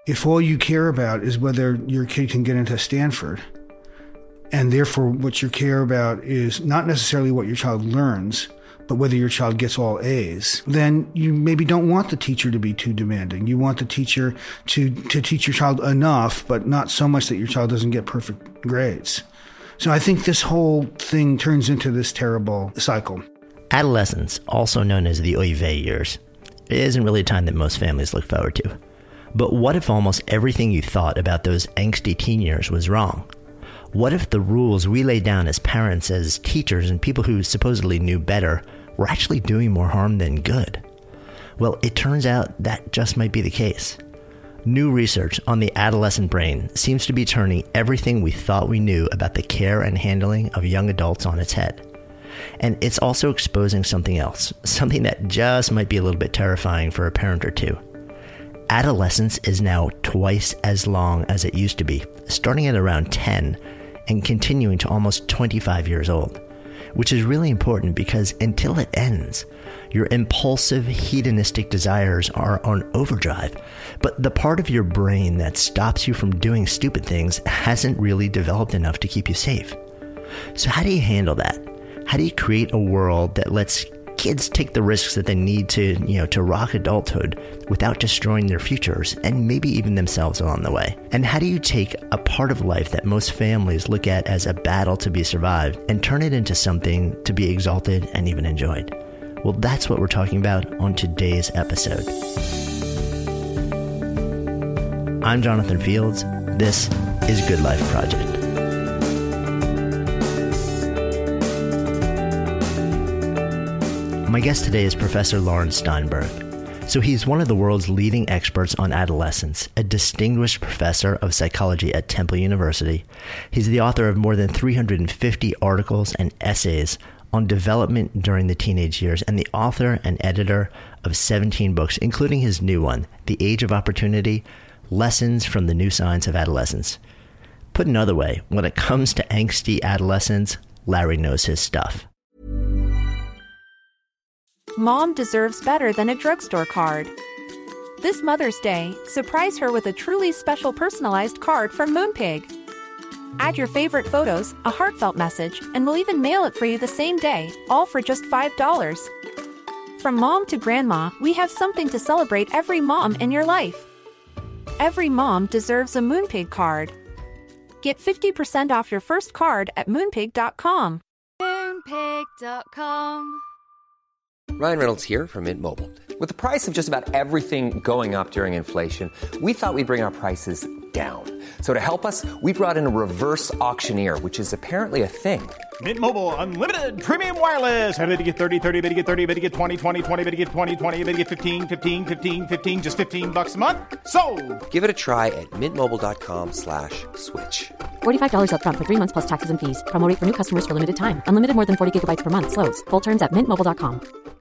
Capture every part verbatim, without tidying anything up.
If all you care about is whether your kid can get into Stanford, and therefore what you care about is not necessarily what your child learns, but whether your child gets all A's, then you maybe don't want the teacher to be too demanding. You want the teacher to, to teach your child enough, but not so much that your child doesn't get perfect grades. So I think this whole thing turns into this terrible cycle. Adolescence, also known as the oy vey years, it isn't really a time that most families look forward to. But what if almost everything you thought about those angsty teen years was wrong? What if the rules we laid down as parents, as teachers, and people who supposedly knew better were actually doing more harm than good? Well, it turns out that just might be the case. New research on the adolescent brain seems to be turning everything we thought we knew about the care and handling of young adults on its head. And it's also exposing something else, something that just might be a little bit terrifying for a parent or two. Adolescence is now twice as long as it used to be, starting at around ten and continuing to almost twenty-five years old, which is really important because until it ends, your impulsive, hedonistic desires are on overdrive, but the part of your brain that stops you from doing stupid things hasn't really developed enough to keep you safe. So how do you handle that? How do you create a world that lets kids take the risks that they need to, you know, to rock adulthood without destroying their futures and maybe even themselves along the way? And how do you take a part of life that most families look at as a battle to be survived and turn it into something to be exalted and even enjoyed? Well, that's what we're talking about on today's episode. I'm Jonathan Fields. This is Good Life Project. My guest today is Professor Lawrence Steinberg. So he's one of the world's leading experts on adolescence, a distinguished professor of psychology at Temple University. He's the author of more than three hundred fifty articles and essays on development during the teenage years, and the author and editor of seventeen books, including his new one, The Age of Opportunity, Lessons from the New Science of Adolescence. Put another way, when it comes to angsty adolescents, Larry knows his stuff. Mom deserves better than a drugstore card. This Mother's Day, surprise her with a truly special personalized card from Moonpig. Add your favorite photos, a heartfelt message, and we'll even mail it for you the same day, all for just five dollars. From mom to grandma, we have something to celebrate every mom in your life. Every mom deserves a Moonpig card. Get fifty percent off your first card at moonpig dot com. moonpig dot com. Ryan Reynolds here from Mint Mobile. With the price of just about everything going up during inflation, we thought we'd bring our prices down. So to help us, we brought in a reverse auctioneer, which is apparently a thing. Mint Mobile Unlimited Premium Wireless. How to get thirty, thirty, how to get thirty, how to get twenty, twenty, twenty, how to get twenty, twenty, how to get fifteen, fifteen, fifteen, fifteen, just fifteen bucks a month? Sold! Give it a try at mintmobile.com slash switch. forty-five dollars up front for three months plus taxes and fees. Promo rate for new customers for limited time. Unlimited more than forty gigabytes per month. Slows full terms at mint mobile dot com.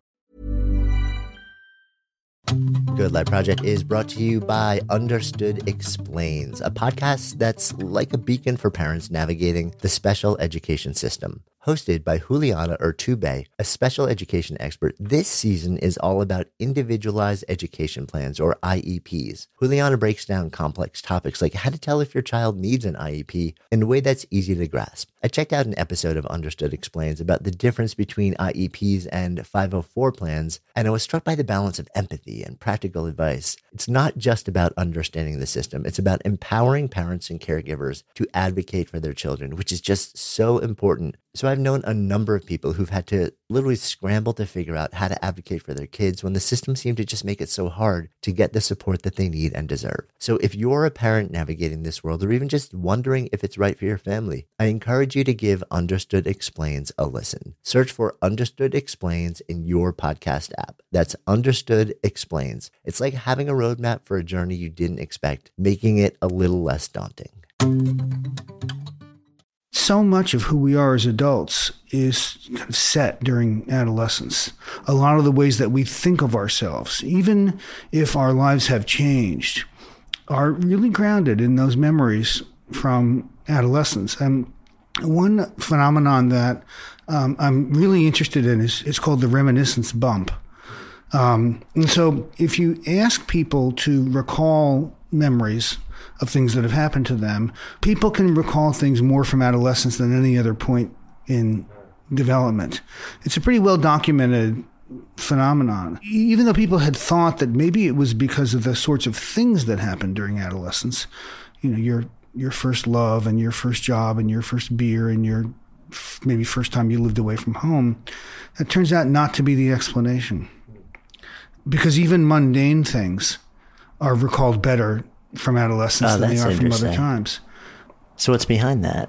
Good Life Project is brought to you by Understood Explains, a podcast that's like a beacon for parents navigating the special education system. Hosted by Juliana Urtubey, a special education expert, this season is all about individualized education plans, or I E Ps. Juliana breaks down complex topics like how to tell if your child needs an I E P in a way that's easy to grasp. I checked out an episode of Understood Explains about the difference between I E Ps and five oh four plans, and I was struck by the balance of empathy and practical advice. It's not just about understanding the system, it's about empowering parents and caregivers to advocate for their children, which is just so important. So I've known a number of people who've had to literally scramble to figure out how to advocate for their kids when the system seemed to just make it so hard to get the support that they need and deserve. So if you're a parent navigating this world, or even just wondering if it's right for your family, I encourage you to give Understood Explains a listen. Search for Understood Explains in your podcast app. That's Understood Explains. It's like having a roadmap for a journey you didn't expect, making it a little less daunting. So much of who we are as adults is kind of set during adolescence. A lot of the ways that we think of ourselves, even if our lives have changed, are really grounded in those memories from adolescence. And one phenomenon that um, I'm really interested in is it's called the reminiscence bump. Um, and so if you ask people to recall memories of things that have happened to them. People can recall things more from adolescence than any other point in development. It's a pretty well documented phenomenon. Even though people had thought that maybe it was because of the sorts of things that happened during adolescence, you know, your your first love and your first job and your first beer and your maybe first time you lived away from home, that turns out not to be the explanation. Because even mundane things are recalled better from adolescence oh, than they are from interesting. other times. So what's behind that?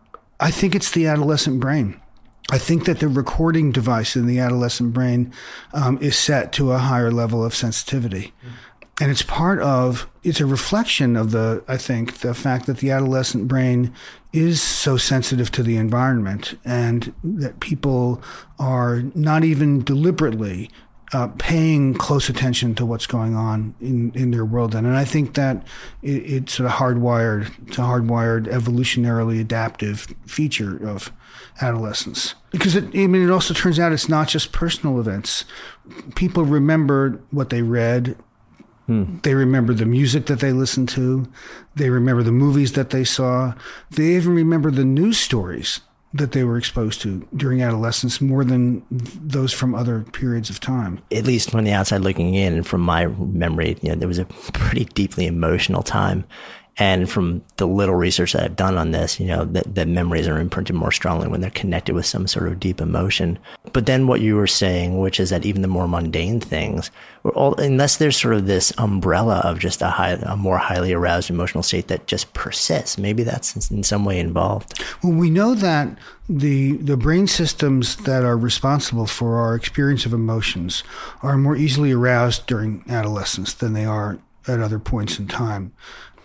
I think it's the adolescent brain. I think that the recording device in the adolescent brain um, is set to a higher level of sensitivity. And it's part of, it's a reflection of the, I think, the fact that the adolescent brain is so sensitive to the environment, and that people are not even deliberately uh, paying close attention to what's going on in, in their world. And, and I think that it, it's sort of hardwired, it's a hardwired, evolutionarily adaptive feature of adolescence. Because it, I mean, it also turns out it's not just personal events. People remember what they read. Hmm. They remember the music that they listened to. They remember the movies that they saw. They even remember the news stories that they were exposed to during adolescence more than those from other periods of time. At least from the outside looking in, and from my memory, you know, there was a pretty deeply emotional time. And from the little research that I've done on this, you know, that, that memories are imprinted more strongly when they're connected with some sort of deep emotion. But then what you were saying, which is that even the more mundane things, were all, unless there's sort of this umbrella of just a high, a more highly aroused emotional state that just persists, maybe that's in some way involved. Well, we know that the the brain systems that are responsible for our experience of emotions are more easily aroused during adolescence than they are at other points in time.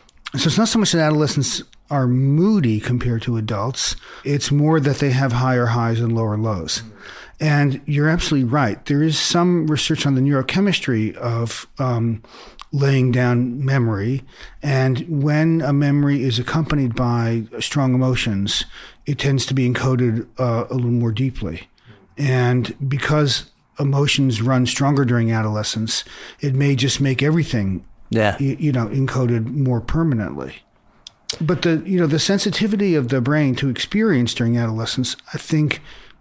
So it's not so much that adolescents are moody compared to adults. It's more that they have higher highs and lower lows. And you're absolutely right. There is some research on the neurochemistry of um, laying down memory. And when a memory is accompanied by strong emotions, it tends to be encoded uh, a little more deeply. And because emotions run stronger during adolescence, it may just make everything Yeah, you, you know, encoded more permanently. But the, you know, the sensitivity of the brain to experience during adolescence, I think,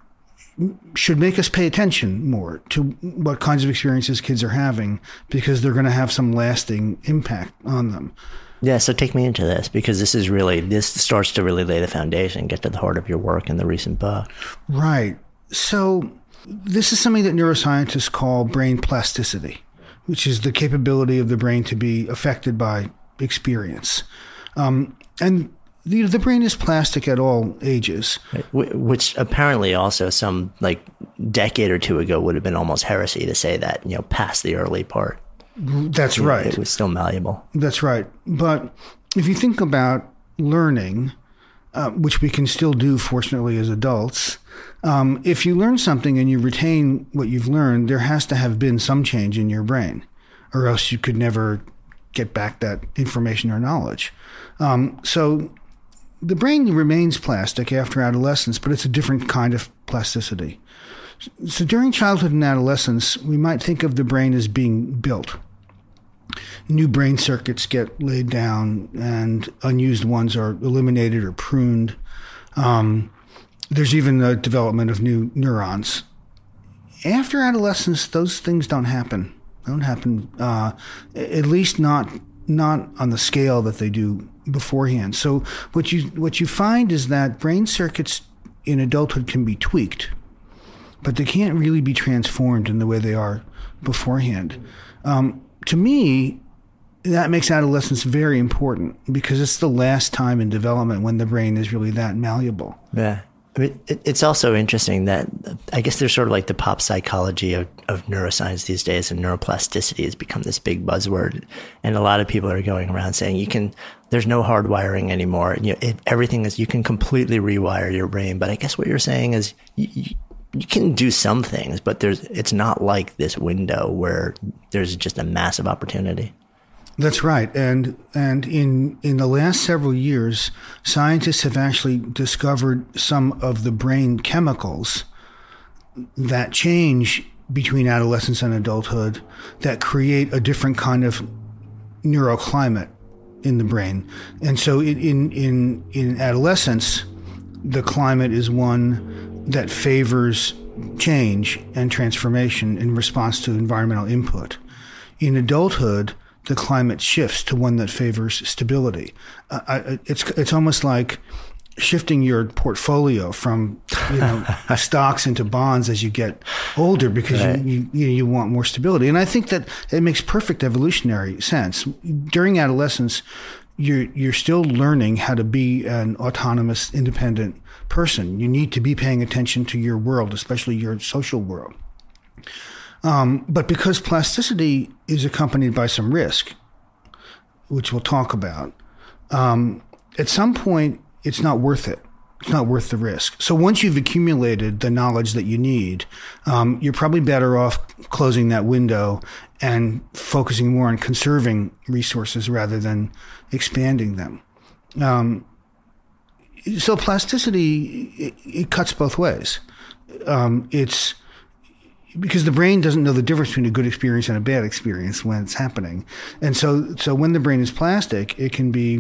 should make us pay attention more to what kinds of experiences kids are having, because they're going to have some lasting impact on them. Yeah, so take me into this, because this is really, this starts to really lay the foundation, get to the heart of your work in the recent book. Right. So this is something that neuroscientists call brain plasticity, which is the capability of the brain to be affected by experience. Um, and the, the brain is plastic at all ages. Which apparently also some like decade or two ago would have been almost heresy to say that, you know, past the early part. That's right. It was still malleable. That's right. But if you think about learning, uh, which we can still do, fortunately, as adults, um, if you learn something and you retain what you've learned, there has to have been some change in your brain, or else you could never get back that information or knowledge. Um, so the brain remains plastic after adolescence, but it's a different kind of plasticity. So during childhood and adolescence, we might think of the brain as being built. New brain circuits get laid down, and unused ones are eliminated or pruned. Um, there's even the development of new neurons. After adolescence, those things don't happen. They don't happen, uh, at least not not on the scale that they do beforehand. So what you what you find is that brain circuits in adulthood can be tweaked, but they can't really be transformed in the way they are beforehand. Um, to me, that makes adolescence very important, because it's the last time in development when the brain is really that malleable. Yeah. I mean, it, it's also interesting that I guess there's sort of like the pop psychology of, of neuroscience these days, and neuroplasticity has become this big buzzword. And a lot of people are going around saying you can, there's no hardwiring anymore. You know, it, everything is, you can completely rewire your brain. But I guess what you're saying is you, you, you can do some things, but there's, it's not like this window where there's just a massive opportunity. That's right. And and in, in the last several years, scientists have actually discovered some of the brain chemicals that change between adolescence and adulthood that create a different kind of neuroclimate in the brain. And so in, in, in adolescence, the climate is one that favors change and transformation in response to environmental input. In adulthood, the climate shifts to one that favors stability. Uh, I, it's it's almost like shifting your portfolio from you know stocks into bonds as you get older, because right. you, you you want more stability. And I think that it makes perfect evolutionary sense. During adolescence, you're you're still learning how to be an autonomous, independent person. You need to be paying attention to your world, especially your social world. Um, but because plasticity is accompanied by some risk, which we'll talk about, um, at some point, it's not worth it. It's not worth the risk. So once you've accumulated the knowledge that you need, um, you're probably better off closing that window and focusing more on conserving resources rather than expanding them. Um, so plasticity, it, it cuts both ways. Um, it's because the brain doesn't know the difference between a good experience and a bad experience when it's happening. And so, so when the brain is plastic, it can be,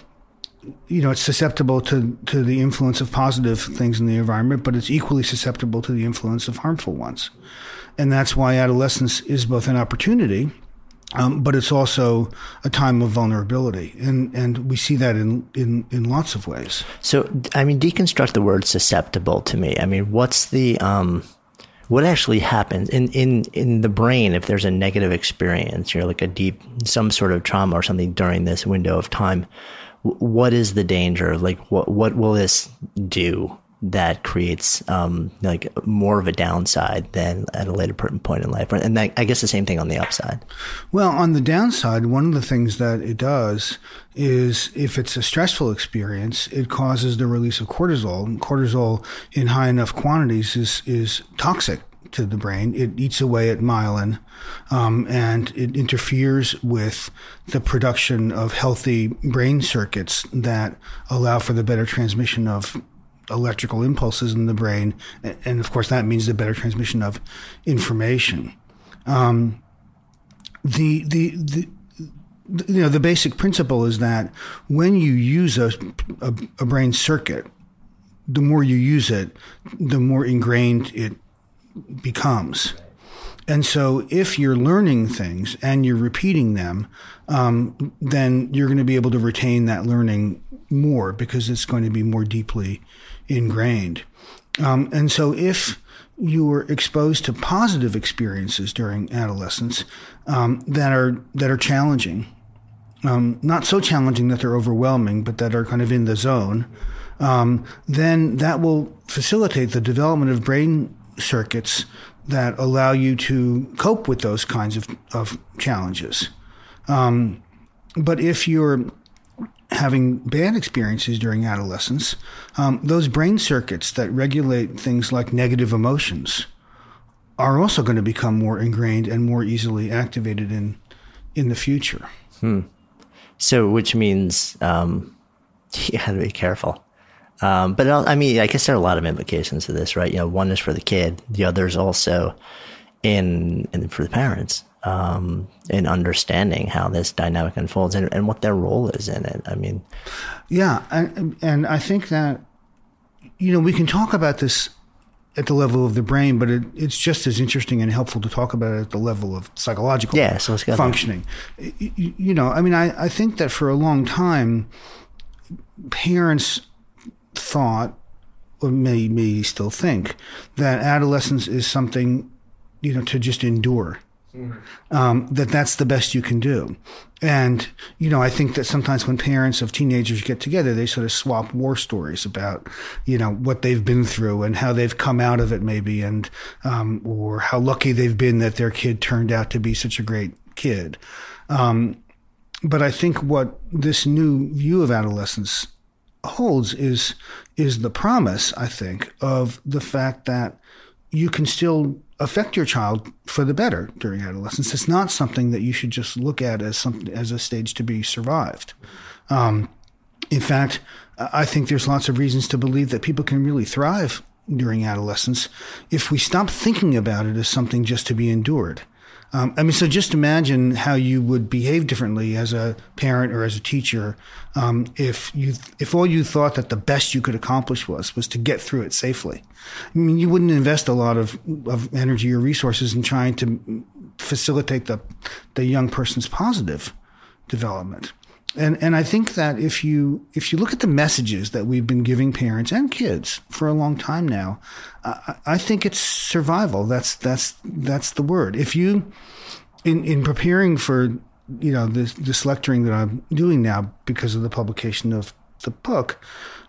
you know, it's susceptible to, to the influence of positive things in the environment, but it's equally susceptible to the influence of harmful ones. And that's why adolescence is both an opportunity, um, but it's also a time of vulnerability. And, and we see that in, in, in lots of ways. So, I mean, deconstruct the word susceptible to me. I mean, what's the, um, what actually happens in, in, in the brain if there's a negative experience, or like a deep, some sort of trauma or something during this window of time? What is the danger? Like, what what will this do that creates um, like more of a downside than at a later point in life? And that, I guess the same thing on the upside. Well, on the downside, one of the things that it does is, if it's a stressful experience, it causes the release of cortisol. Cortisol in high enough quantities is is toxic to the brain. It eats away at myelin, um, and it interferes with the production of healthy brain circuits that allow for the better transmission of electrical impulses in the brain. And of course, that means the better transmission of information. Um, the, the, the, you know, the basic principle is that when you use a, a, a brain circuit, the more you use it, the more ingrained it becomes. And so if you're learning things and you're repeating them, um, then you're going to be able to retain that learning more, because it's going to be more deeply ingrained. Um, and so if you were exposed to positive experiences during adolescence um, that are that are challenging, um, not so challenging that they're overwhelming, but that are kind of in the zone, um, then that will facilitate the development of brain circuits that allow you to cope with those kinds of, of challenges. Um, but if you're having bad experiences during adolescence, um, those brain circuits that regulate things like negative emotions are also going to become more ingrained and more easily activated in in the future. Hmm. So, which means um, you have to be careful. Um, but I mean, I guess there are a lot of implications to this, right? You know, one is for the kid, the other is also in, in for the parents, um, in understanding how this dynamic unfolds and, and what their role is in it. I mean, yeah, and, and I think that, you know, we can talk about this at the level of the brain, but it, it's just as interesting and helpful to talk about it at the level of psychological yeah, so let's go functioning. You, you know, I mean, I, I think that for a long time, parents thought, or may, may still think, that adolescence is something, you know, to just endure. Mm-hmm. Um, that that's the best you can do. And, you know, I think that sometimes when parents of teenagers get together, they sort of swap war stories about, you know, what they've been through and how they've come out of it maybe, and, um, or how lucky they've been that their kid turned out to be such a great kid. Um, but I think what this new view of adolescence holds is is the promise, I think, of the fact that you can still affect your child for the better during adolescence. It's not something that you should just look at as something as a stage to be survived. Um, in fact, I think there's lots of reasons to believe that people can really thrive during adolescence if we stop thinking about it as something just to be endured. Um, I mean, so just imagine how you would behave differently as a parent or as a teacher um, if you if all you thought that the best you could accomplish was was to get through it safely. I mean, you wouldn't invest a lot of, of energy or resources in trying to facilitate the the young person's positive development. And and I think that if you if you look at the messages that we've been giving parents and kids for a long time now, uh, I think it's survival. That's that's that's the word. If you in in preparing for you know this this lecturing that I'm doing now because of the publication of the book,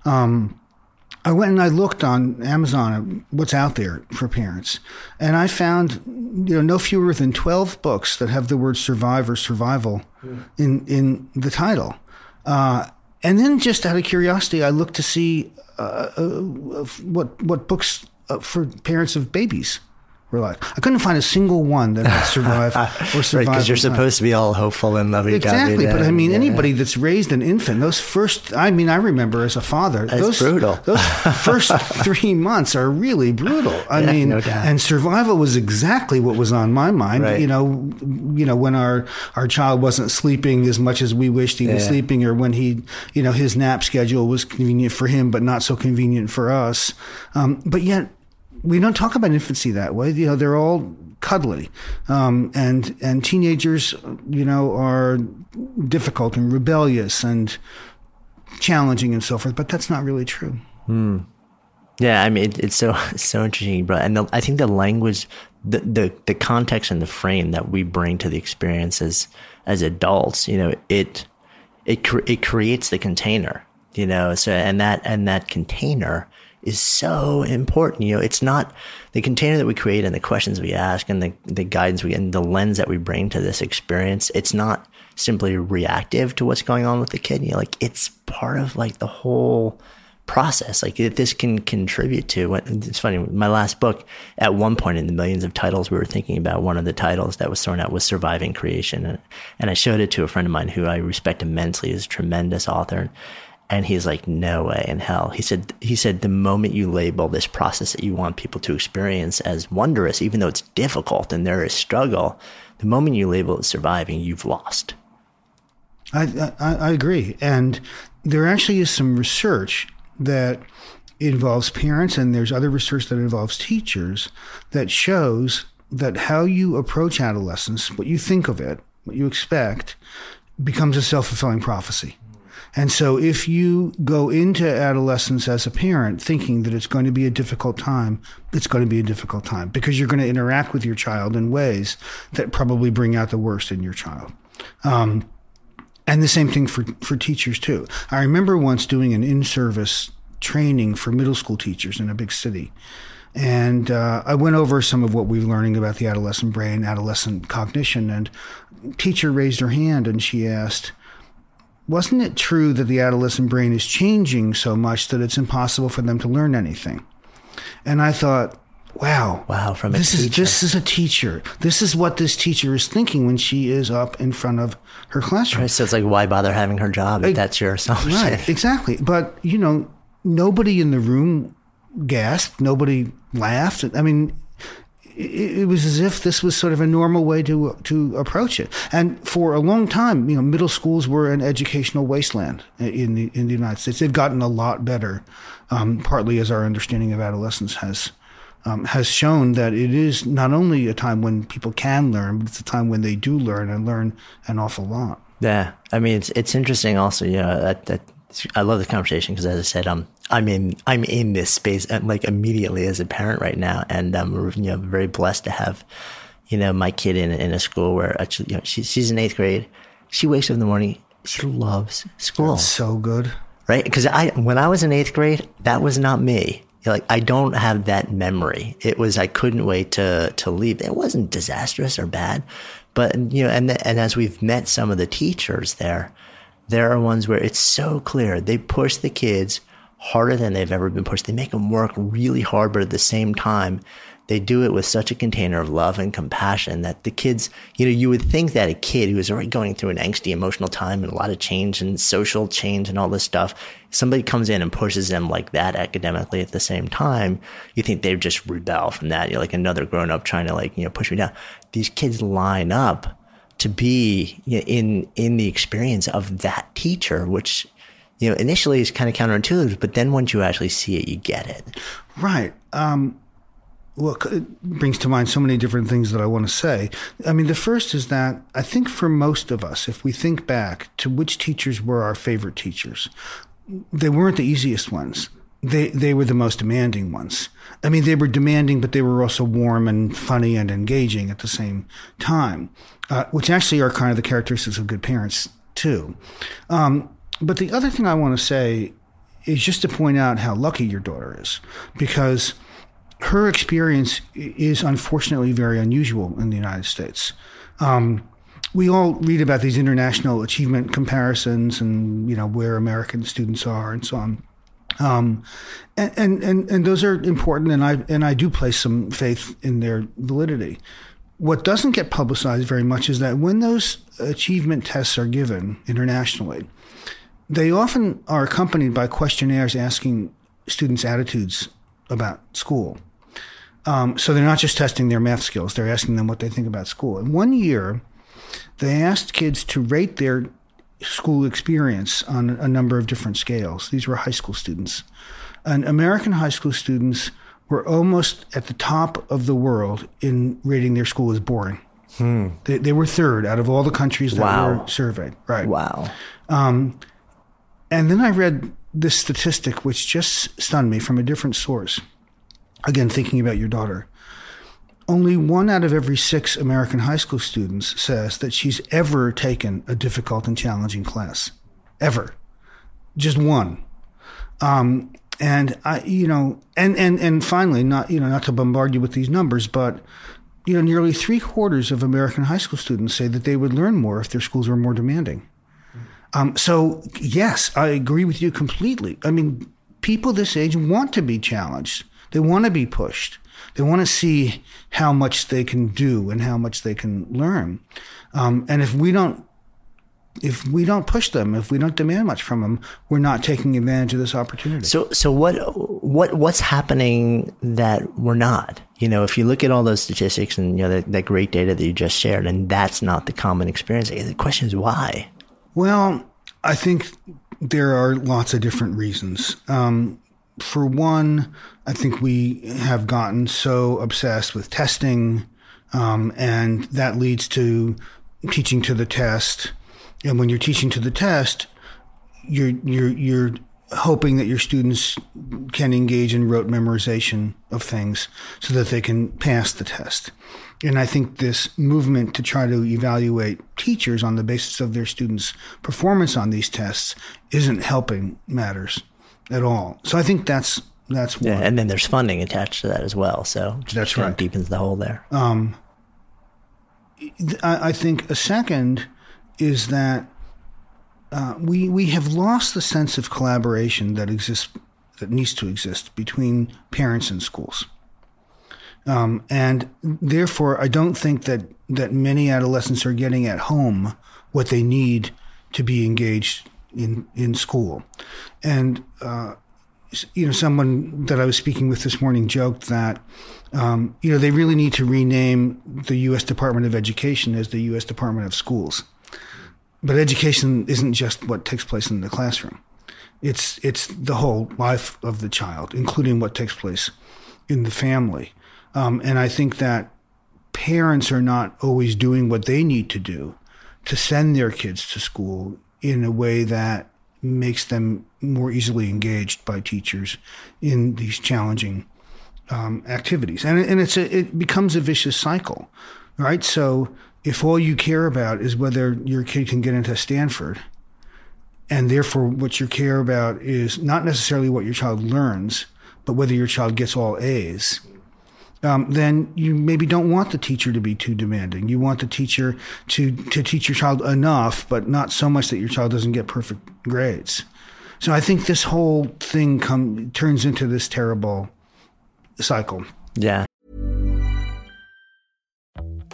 um, I went and I looked on Amazon at what's out there for parents, and I found you know no fewer than twelve books that have the word survive or survival mm. in in the title. Uh, and then, just out of curiosity, I looked to see uh, uh, what what books uh, for parents of babies were like. I couldn't find a single one that had survive or survive. Right, because you're supposed to be all hopeful and lovey-dovey. Exactly, then. But I mean, yeah. anybody that's raised an infant, those first, I mean, I remember as a father, That's those, brutal. those first three months are really brutal. I yeah, mean, no doubt. and survival was exactly what was on my mind. Right. You know, you know, when our, our child wasn't sleeping as much as we wished he was yeah. sleeping, or when he, you know, his nap schedule was convenient for him, but not so convenient for us. Um, but yet, we don't talk about infancy that way. You know, they're all cuddly, um, and and teenagers, you know, are difficult and rebellious and challenging and so forth. But that's not really true. Hmm. Yeah, I mean, it, it's so it's so interesting, bro. And the, I think the language, the, the the context and the frame that we bring to the experience as as adults, you know, it it cre- it creates the container, you know. So and that and that container is so important. You know, it's not the container that we create and the questions we ask and the, the guidance we and the lens that we bring to this experience. It's not simply reactive to what's going on with the kid. You know, like it's part of like the whole process. Like it, this can contribute to what it's funny. My last book, at one point in the millions of titles we were thinking about, one of the titles that was thrown out was Surviving Creation. And, and I showed it to a friend of mine who I respect immensely, is a tremendous author. And he's like, no way in hell. He said, he said, the moment you label this process that you want people to experience as wondrous, even though it's difficult and there is struggle, the moment you label it surviving, you've lost. I, I, I agree. And there actually is some research that involves parents, and there's other research that involves teachers, that shows that how you approach adolescence, what you think of it, what you expect, becomes a self-fulfilling prophecy. And so if you go into adolescence as a parent thinking that it's going to be a difficult time, it's going to be a difficult time because you're going to interact with your child in ways that probably bring out the worst in your child. Um, and the same thing for, for teachers too. I remember once doing an in-service training for middle school teachers in a big city. And uh, I went over some of what we were learning about the adolescent brain, adolescent cognition, and a teacher raised her hand and she asked, wasn't it true that the adolescent brain is changing so much that it's impossible for them to learn anything? And I thought, wow, wow, from a this teacher. is this is a teacher. This is what this teacher is thinking when she is up in front of her classroom. Right, so it's like, why bother having her job if I, that's your assumption? Right, exactly. But you know, nobody in the room gasped. Nobody laughed. I mean, it was as if this was sort of a normal way to to approach it. And for a long time, you know, middle schools were an educational wasteland in the in the United States. They've gotten a lot better, um, partly as our understanding of adolescence has um, has shown that it is not only a time when people can learn, but it's a time when they do learn and learn an awful lot. Yeah, I mean, it's it's interesting also. You know, that that I love the conversation because, as I said, um. I'm in, I'm in this space like immediately as a parent right now. And I'm, you know, very blessed to have, you know, my kid in, in a school where actually, you know, she, she's in eighth grade. She wakes up in the morning. She loves school. That's so good. Right. Because I, when I was in eighth grade, that was not me. Like, I don't have that memory. It was, I couldn't wait to, to leave. It wasn't disastrous or bad, but, you know, and, the, and as we've met some of the teachers there, there are ones where it's so clear. They push the kids harder than they've ever been pushed. They make them work really hard, but at the same time, they do it with such a container of love and compassion that the kids, you know, you would think that a kid who is already going through an angsty emotional time and a lot of change and social change and all this stuff, somebody comes in and pushes them like that academically at the same time, you think they just rebel from that. You're like another grown up trying to like, you know, push me down. These kids line up to be you know, in, in the experience of that teacher, which, you know, initially is kind of counterintuitive, but then once you actually see it, you get it. Right. Um, well, it brings to mind so many different things that I want to say. I mean, the first is that I think for most of us, if we think back to which teachers were our favorite teachers, they weren't the easiest ones. They they were the most demanding ones. I mean, they were demanding, but they were also warm and funny and engaging at the same time, uh, which actually are kind of the characteristics of good parents, too. Um, but the other thing I want to say is just to point out how lucky your daughter is, because her experience is unfortunately very unusual in the United States. Um, we all read about these international achievement comparisons and, you know, where American students are and so on. Um, and, and, and those are important, and I, and I do place some faith in their validity. What doesn't get publicized very much is that when those achievement tests are given internationally, they often are accompanied by questionnaires asking students' attitudes about school. Um, so they're not just testing their math skills, they're asking them what they think about school. And one year, they asked kids to rate their school experience on a number of different scales. These were high school students. And American high school students were almost at the top of the world in rating their school as boring. Hmm. They, they were third out of all the countries that wow. were surveyed. Right. Wow. Um, and then I read this statistic, which just stunned me from a different source. Again, thinking about your daughter. Only one out of every six American high school students says that she's ever taken a difficult and challenging class. Ever. Just one. Um, and I, you know, and, and, and finally, not, you know, not to bombard you with these numbers, but, you know, nearly three quarters of American high school students say that they would learn more if their schools were more demanding. Um, so yes, I agree with you completely. I mean, people this age want to be challenged. They want to be pushed. They want to see how much they can do and how much they can learn. Um, and if we don't, if we don't push them, if we don't demand much from them, we're not taking advantage of this opportunity. So, so what, what, what's happening that we're not? You know, if you look at all those statistics and you know that, that great data that you just shared, and that's not the common experience, the question is why? Well, I think there are lots of different reasons. Um, For one, I think we have gotten so obsessed with testing, um, and that leads to teaching to the test. And when you're teaching to the test, you're you're you're hoping that your students can engage in rote memorization of things so that they can pass the test. And I think this movement to try to evaluate teachers on the basis of their students' performance on these tests isn't helping matters at all. So I think that's that's one. Yeah, and then there's funding attached to that as well. So that's kind right. of deepens the hole there. Um, I, I think a second is that uh, we we have lost the sense of collaboration that exists that needs to exist between parents and schools. Um, and therefore, I don't think that that many adolescents are getting at home what they need to be engaged in in school. And uh, you know, someone that I was speaking with this morning joked that um, you know they really need to rename the U S Department of Education as the U S Department of Schools. But education isn't just what takes place in the classroom. It's it's the whole life of the child, including what takes place in the family. Um, and I think that parents are not always doing what they need to do to send their kids to school in a way that makes them more easily engaged by teachers in these challenging um, activities. And, and it's a, it becomes a vicious cycle, right? So if all you care about is whether your kid can get into Stanford, and therefore what you care about is not necessarily what your child learns, but whether your child gets all A's, Um, then you maybe don't want the teacher to be too demanding. You want the teacher to, to teach your child enough, but not so much that your child doesn't get perfect grades. So I think this whole thing come, turns into this terrible cycle. Yeah.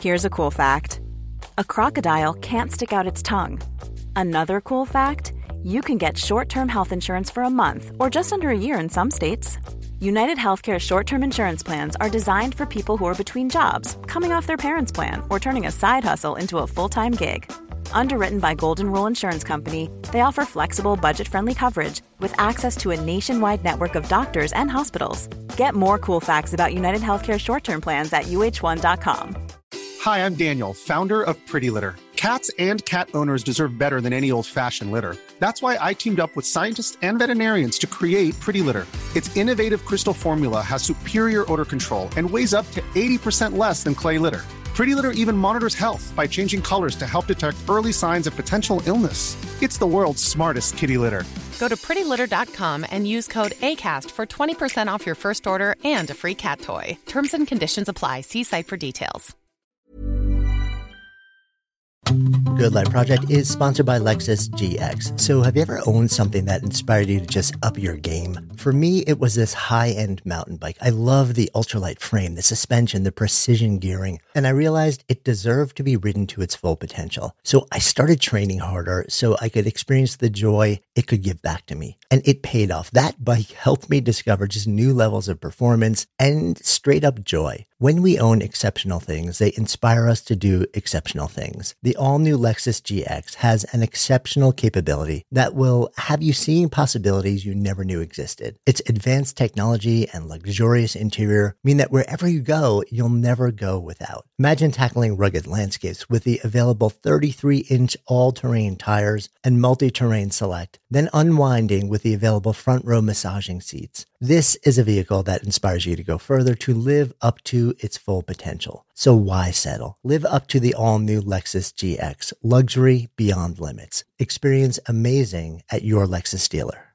Here's a cool fact. A crocodile can't stick out its tongue. Another cool fact, you can get short-term health insurance for a month or just under a year in some states. United Healthcare short-term insurance plans are designed for people who are between jobs, coming off their parents' plan, or turning a side hustle into a full-time gig. Underwritten by Golden Rule Insurance Company, they offer flexible, budget-friendly coverage with access to a nationwide network of doctors and hospitals. Get more cool facts about United Healthcare short-term plans at U H one dot com. Hi, I'm Daniel, founder of Pretty Litter. Cats and cat owners deserve better than any old-fashioned litter. That's why I teamed up with scientists and veterinarians to create Pretty Litter. Its innovative crystal formula has superior odor control and weighs up to eighty percent less than clay litter. Pretty Litter even monitors health by changing colors to help detect early signs of potential illness. It's the world's smartest kitty litter. Go to pretty litter dot com and use code ACAST for twenty percent off your first order and a free cat toy. Terms and conditions apply. See site for details. Good Life Project is sponsored by Lexus G X. So have you ever owned something that inspired you to just up your game? For me, it was this high-end mountain bike. I love the ultralight frame, the suspension, the precision gearing, and I realized it deserved to be ridden to its full potential. So I started training harder so I could experience the joy it could give back to me. And it paid off. That bike helped me discover just new levels of performance and straight up joy. When we own exceptional things, they inspire us to do exceptional things. The all-new Lexus G X has an exceptional capability that will have you seeing possibilities you never knew existed. Its advanced technology and luxurious interior mean that wherever you go, you'll never go without. Imagine tackling rugged landscapes with the available thirty-three inch all-terrain tires and multi-terrain select, then unwinding with the available front row massaging seats. This is a vehicle that inspires you to go further, to live up to its full potential. So why settle? Live up to the all-new Lexus G X, luxury beyond limits. Experience amazing at your Lexus dealer.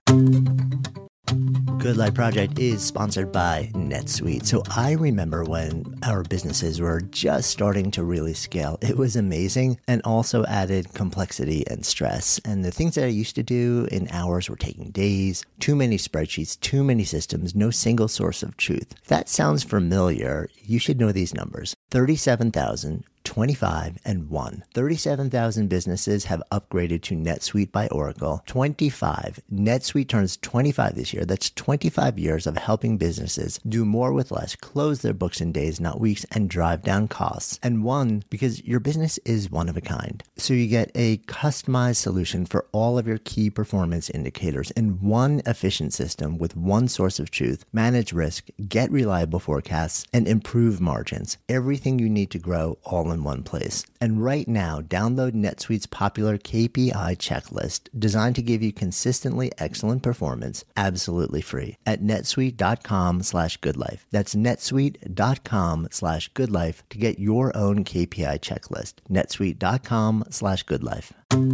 Good Life Project is sponsored by NetSuite. So I remember when our businesses were just starting to really scale. It was amazing and also added complexity and stress. And the things that I used to do in hours were taking days, too many spreadsheets, too many systems, no single source of truth. If that sounds familiar, you should know these numbers. thirty-seven thousand, twenty-five, and one. thirty-seven thousand businesses have upgraded to NetSuite by Oracle. twenty-five. NetSuite turns twenty-five this year. That's twenty-five years of helping businesses do more with less, close their books in days, not weeks, and drive down costs. And one, because your business is one of a kind. So you get a customized solution for all of your key performance indicators in one efficient system with one source of truth, manage risk, get reliable forecasts, and improve margins. Everything you need to grow all in one place. And right now, download NetSuite's popular K P I checklist designed to give you consistently excellent performance absolutely free at netsuite.com slash goodlife. That's netsuite.com slash goodlife to get your own K P I checklist. netsuite.com slash goodlife.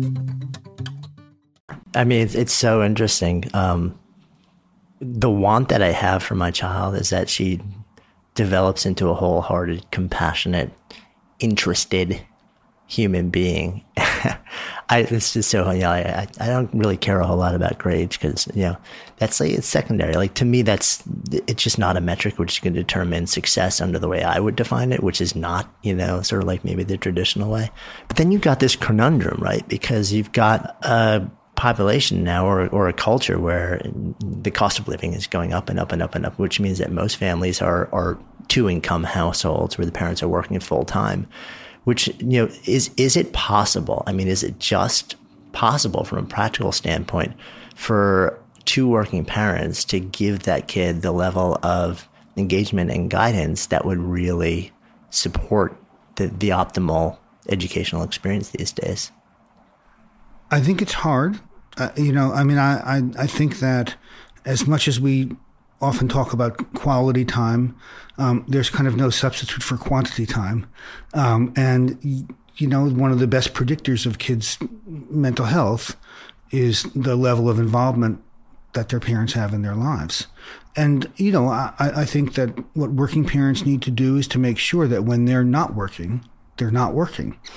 I mean, it's, it's so interesting. Um, the want that I have for my child is that she develops into a wholehearted, compassionate, interested human being. I, it's just so, you know, I, I don't really care a whole lot about grades because, you know, that's like, it's secondary. Like to me, that's, it's just not a metric which is going to determine success under the way I would define it, which is not, you know, sort of like maybe the traditional way. But then you've got this conundrum, right? Because you've got a population now or, or a culture where the cost of living is going up and up and up and up, which means that most families are, are two income households where the parents are working full time, which, you know, is, is it possible? I mean, is it just possible from a practical standpoint for two working parents to give that kid the level of engagement and guidance that would really support the, the optimal educational experience these days? I think it's hard. Uh, you know, I mean, I, I, I think that as much as we often talk about quality time, um, there's kind of no substitute for quantity time. Um, and, you know, one of the best predictors of kids' mental health is the level of involvement that their parents have in their lives. And, you know, I, I think that what working parents need to do is to make sure that when they're not working, they're not working.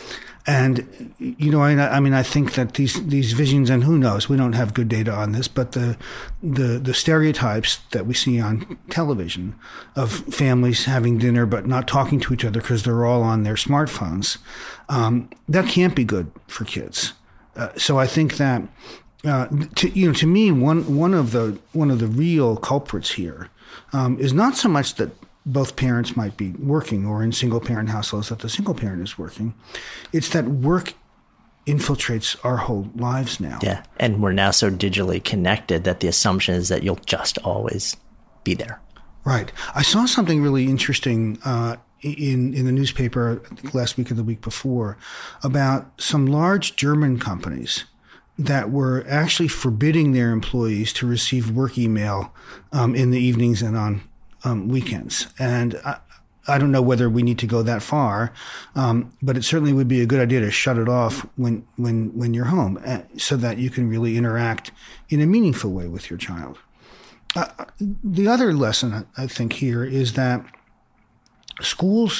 And, you know, I, I mean, I think that these, these visions, and who knows, we don't have good data on this, but the, the, the stereotypes that we see on television of families having dinner but not talking to each other because they're all on their smartphones, um, that can't be good for kids. Uh, so I think that, uh, to, you know, to me, one, one of the, one of the real culprits here, um, is not so much that both parents might be working, or in single-parent households that the single parent is working. It's that work infiltrates our whole lives now. Yeah, and we're now so digitally connected that the assumption is that you'll just always be there. Right. I saw something really interesting uh, in, in the newspaper I think last week or the week before about some large German companies that were actually forbidding their employees to receive work email um, in the evenings and on Um, weekends. And I, I don't know whether we need to go that far, um, but it certainly would be a good idea to shut it off when, when, when you're home, uh, so that you can really interact in a meaningful way with your child. Uh, the other lesson, I think, here is that schools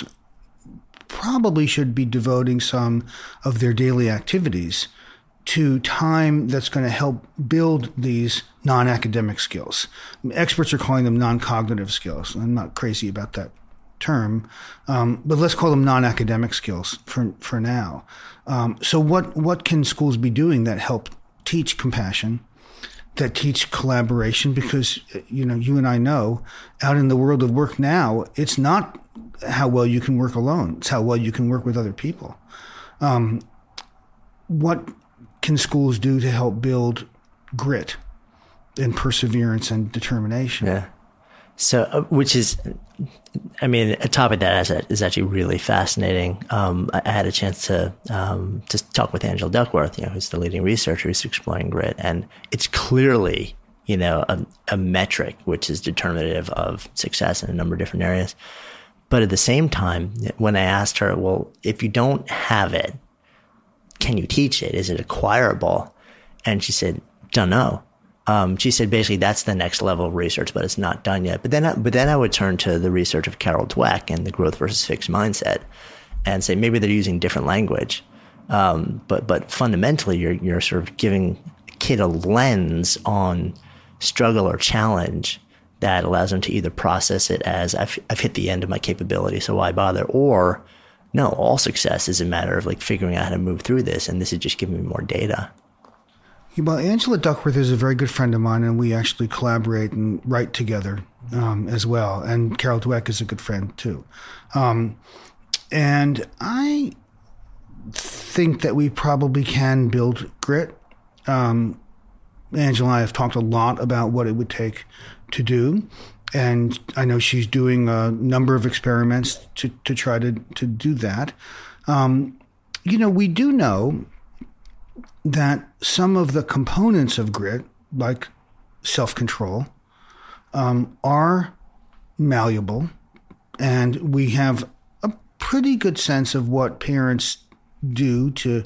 probably should be devoting some of their daily activities to time that's going to help build these non-academic skills. Experts are calling them non-cognitive skills. I'm not crazy about that term, um, but let's call them non-academic skills for for now. Um, so what what can schools be doing that help teach compassion, that teach collaboration? Because, you know, you and I know out in the world of work now, it's not how well you can work alone. It's how well you can work with other people. Um, what can schools do to help build grit and perseverance and determination? Yeah. So, uh, which is, I mean, a topic that is, is actually really fascinating. Um, I, I had a chance to um, to talk with Angela Duckworth, you know, who's the leading researcher who's exploring grit, and it's clearly, you know, a, a metric which is determinative of success in a number of different areas. But at the same time, when I asked her, well, if you don't have it, can you teach it? Is it acquirable? And she said, don't know. Um, she said, basically, that's the next level of research, but it's not done yet. But then, I, but then I would turn to the research of Carol Dweck and the growth versus fixed mindset and say, maybe they're using different language. Um, but, but fundamentally, you're, you're sort of giving a kid a lens on struggle or challenge that allows them to either process it as I've, I've hit the end of my capability, so why bother? Or no, all success is a matter of like figuring out how to move through this, and this is just giving me more data. Well, Angela Duckworth is a very good friend of mine, and we actually collaborate and write together um, as well. And Carol Dweck is a good friend too. Um, and I think that we probably can build grit. Um, Angela and I have talked a lot about what it would take to do. And I know she's doing a number of experiments to, to try to, to do that. Um, you know, we do know that some of the components of grit, like self-control, um, are malleable. And we have a pretty good sense of what parents do to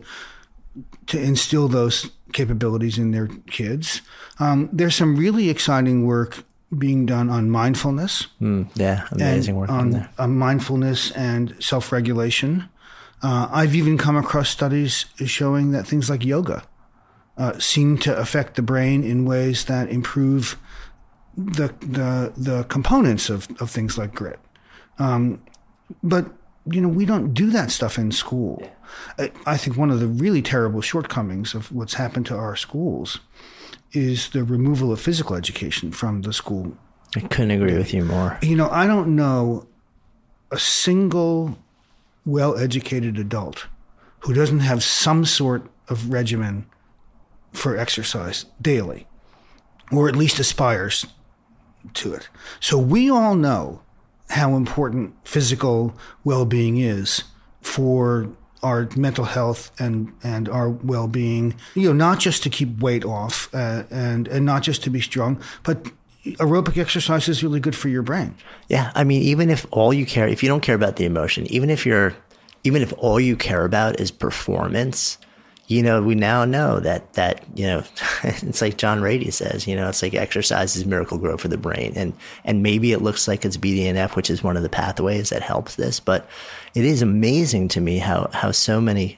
to instill those capabilities in their kids. Um, there's some really exciting work being done on mindfulness. Mm, yeah, amazing work on there. On mindfulness and self-regulation. Uh, I've even come across studies showing that things like yoga uh, seem to affect the brain in ways that improve the the, the components of, of things like grit. Um, but, you know, we don't do that stuff in school. Yeah. I, I think one of the really terrible shortcomings of what's happened to our schools is the removal of physical education from the school. I couldn't agree with you more. You know, I don't know a single well-educated adult who doesn't have some sort of regimen for exercise daily, or at least aspires to it. So we all know how important physical well-being is for our mental health and, and our well-being, you know, not just to keep weight off uh, and, and not just to be strong, but aerobic exercise is really good for your brain. Yeah. I mean, even if all you care, if you don't care about the emotion, even if you're, even if all you care about is performance, you know, we now know that, that, you know, it's like John Rady says, you know, it's like exercise is miracle grow for the brain. And, and maybe it looks like it's B D N F, which is one of the pathways that helps this, but it is amazing to me how, how so many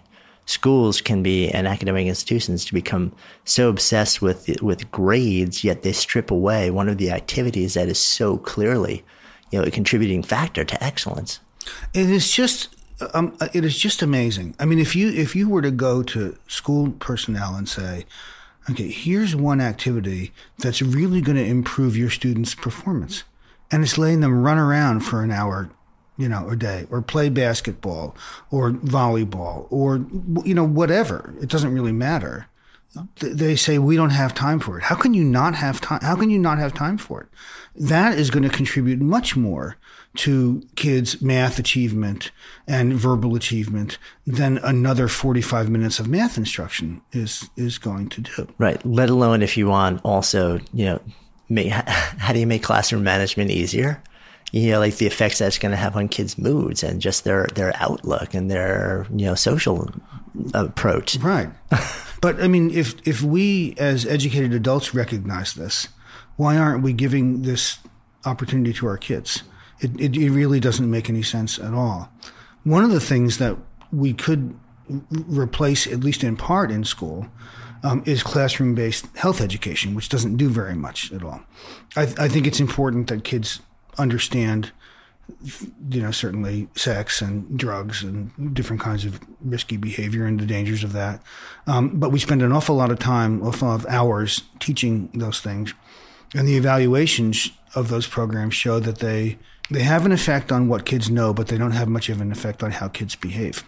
schools can be, and academic institutions to become so obsessed with with grades, yet they strip away one of the activities that is so clearly, you know, a contributing factor to excellence. It is just, um, it is just amazing. I mean, if you if you were to go to school personnel and say, okay, here's one activity that's really going to improve your students' performance, and it's letting them run around for an hour, you know, a day, or play basketball or volleyball or, you know, whatever. It doesn't really matter. They say, we don't have time for it. How can you not have time? How can you not have time for it? That is going to contribute much more to kids' math achievement and verbal achievement than another forty-five minutes of math instruction is, is going to do. Right. Let alone if you want also, you know, make, how do you make classroom management easier? You know, like the effects that's going to have on kids' moods and just their, their outlook and their, you know, social approach. Right. But I mean, if, if we as educated adults recognize this, why aren't we giving this opportunity to our kids? It, it, it really doesn't make any sense at all. One of the things that we could replace, at least in part in school, um, is classroom-based health education, which doesn't do very much at all. I, I think it's important that kids understand, you know, certainly sex and drugs and different kinds of risky behavior and the dangers of that. Um, but we spend an awful lot of time, awful lot of hours teaching those things. And the evaluations of those programs show that they, they have an effect on what kids know, but they don't have much of an effect on how kids behave.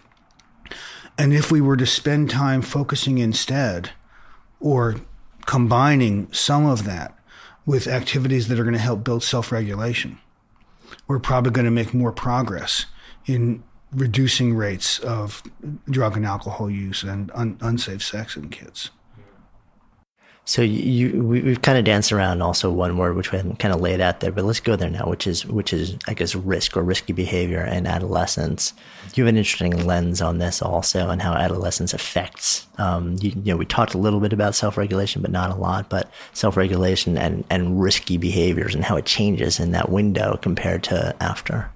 And if we were to spend time focusing instead or combining some of that with activities that are going to help build self-regulation, we're probably going to make more progress in reducing rates of drug and alcohol use and un- unsafe sex in kids. So you, we, we've kind of danced around also one word, which we haven't kind of laid out there, but let's go there now, which is, which is, I guess, risk or risky behavior in adolescence. You have an interesting lens on this also and how adolescence affects, um, you, you know, we talked a little bit about self-regulation, but not a lot, but self-regulation and, and risky behaviors and how it changes in that window compared to after.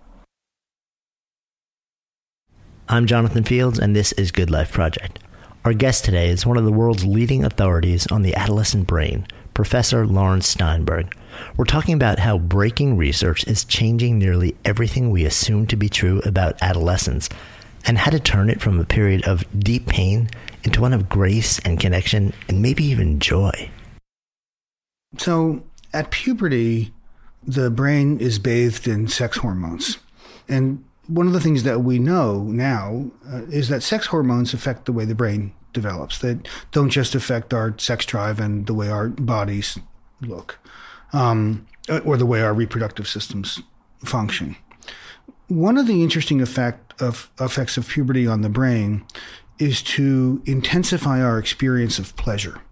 I'm Jonathan Fields, and this is Good Life Project. Our guest today is one of the world's leading authorities on the adolescent brain, Professor Lawrence Steinberg. We're talking about how breaking research is changing nearly everything we assume to be true about adolescence, and how to turn it from a period of deep pain into one of grace and connection and maybe even joy. So at puberty, the brain is bathed in sex hormones. And one of the things that we know now uh, is that sex hormones affect the way the brain develops. They don't just affect our sex drive and the way our bodies look, um, or the way our reproductive systems function. One of the interesting effect of effects of puberty on the brain is to intensify our experience of pleasure.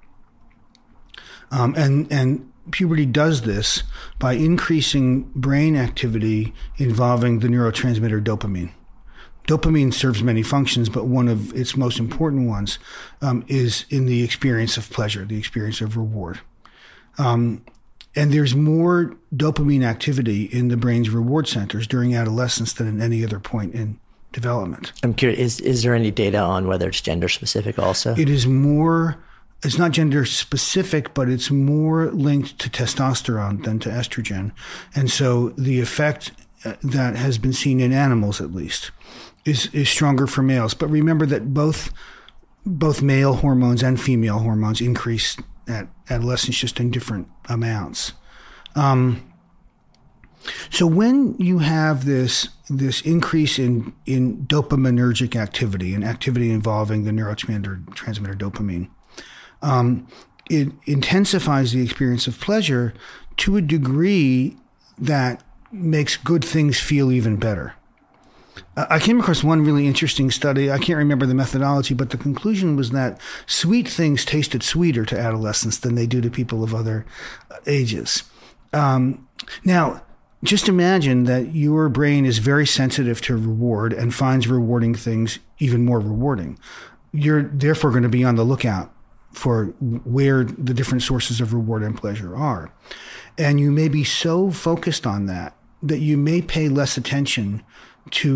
Um, and, and puberty does this by increasing brain activity involving the neurotransmitter dopamine. Dopamine serves many functions, but one of its most important ones um, is in the experience of pleasure, the experience of reward. Um, and there's more dopamine activity in the brain's reward centers during adolescence than at any other point in development. I'm curious, is, is there any data on whether it's gender specific also? It is more... It's not gender specific, but it's more linked to testosterone than to estrogen. And so the effect that has been seen in animals, at least, is, is stronger for males. But remember that both, both male hormones and female hormones increase at adolescence, just in different amounts. Um, so when you have this, this increase in, in dopaminergic activity, and activity involving the neurotransmitter transmitter dopamine, Um, it intensifies the experience of pleasure to a degree that makes good things feel even better. I came across one really interesting study. I can't remember the methodology, but the conclusion was that sweet things tasted sweeter to adolescents than they do to people of other ages. Um, now, just imagine that your brain is very sensitive to reward and finds rewarding things even more rewarding. You're therefore going to be on the lookout for where the different sources of reward and pleasure are. And you may be so focused on that that you may pay less attention to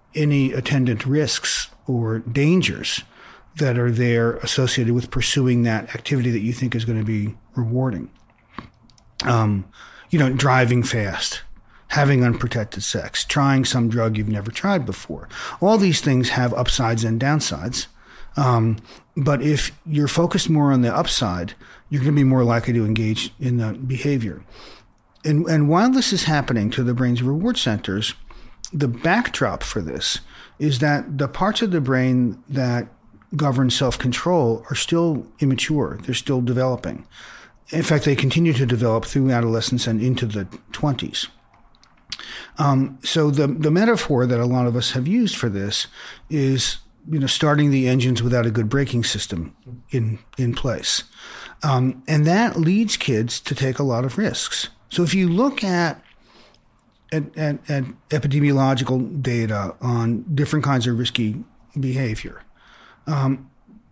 any attendant risks or dangers that are there associated with pursuing that activity that you think is going to be rewarding. Um, you know, driving fast, having unprotected sex, trying some drug you've never tried before. All these things have upsides and downsides. Um, but if you're focused more on the upside, you're going to be more likely to engage in the behavior. And, and while this is happening to the brain's reward centers, the backdrop for this is that the parts of the brain that govern self-control are still immature. They're still developing. In fact, they continue to develop through adolescence and into the twenties. Um, so the the metaphor that a lot of us have used for this is, you know, starting the engines without a good braking system in in place, um, and that leads kids to take a lot of risks. So if you look at at, at at epidemiological data on different kinds of risky behavior, um,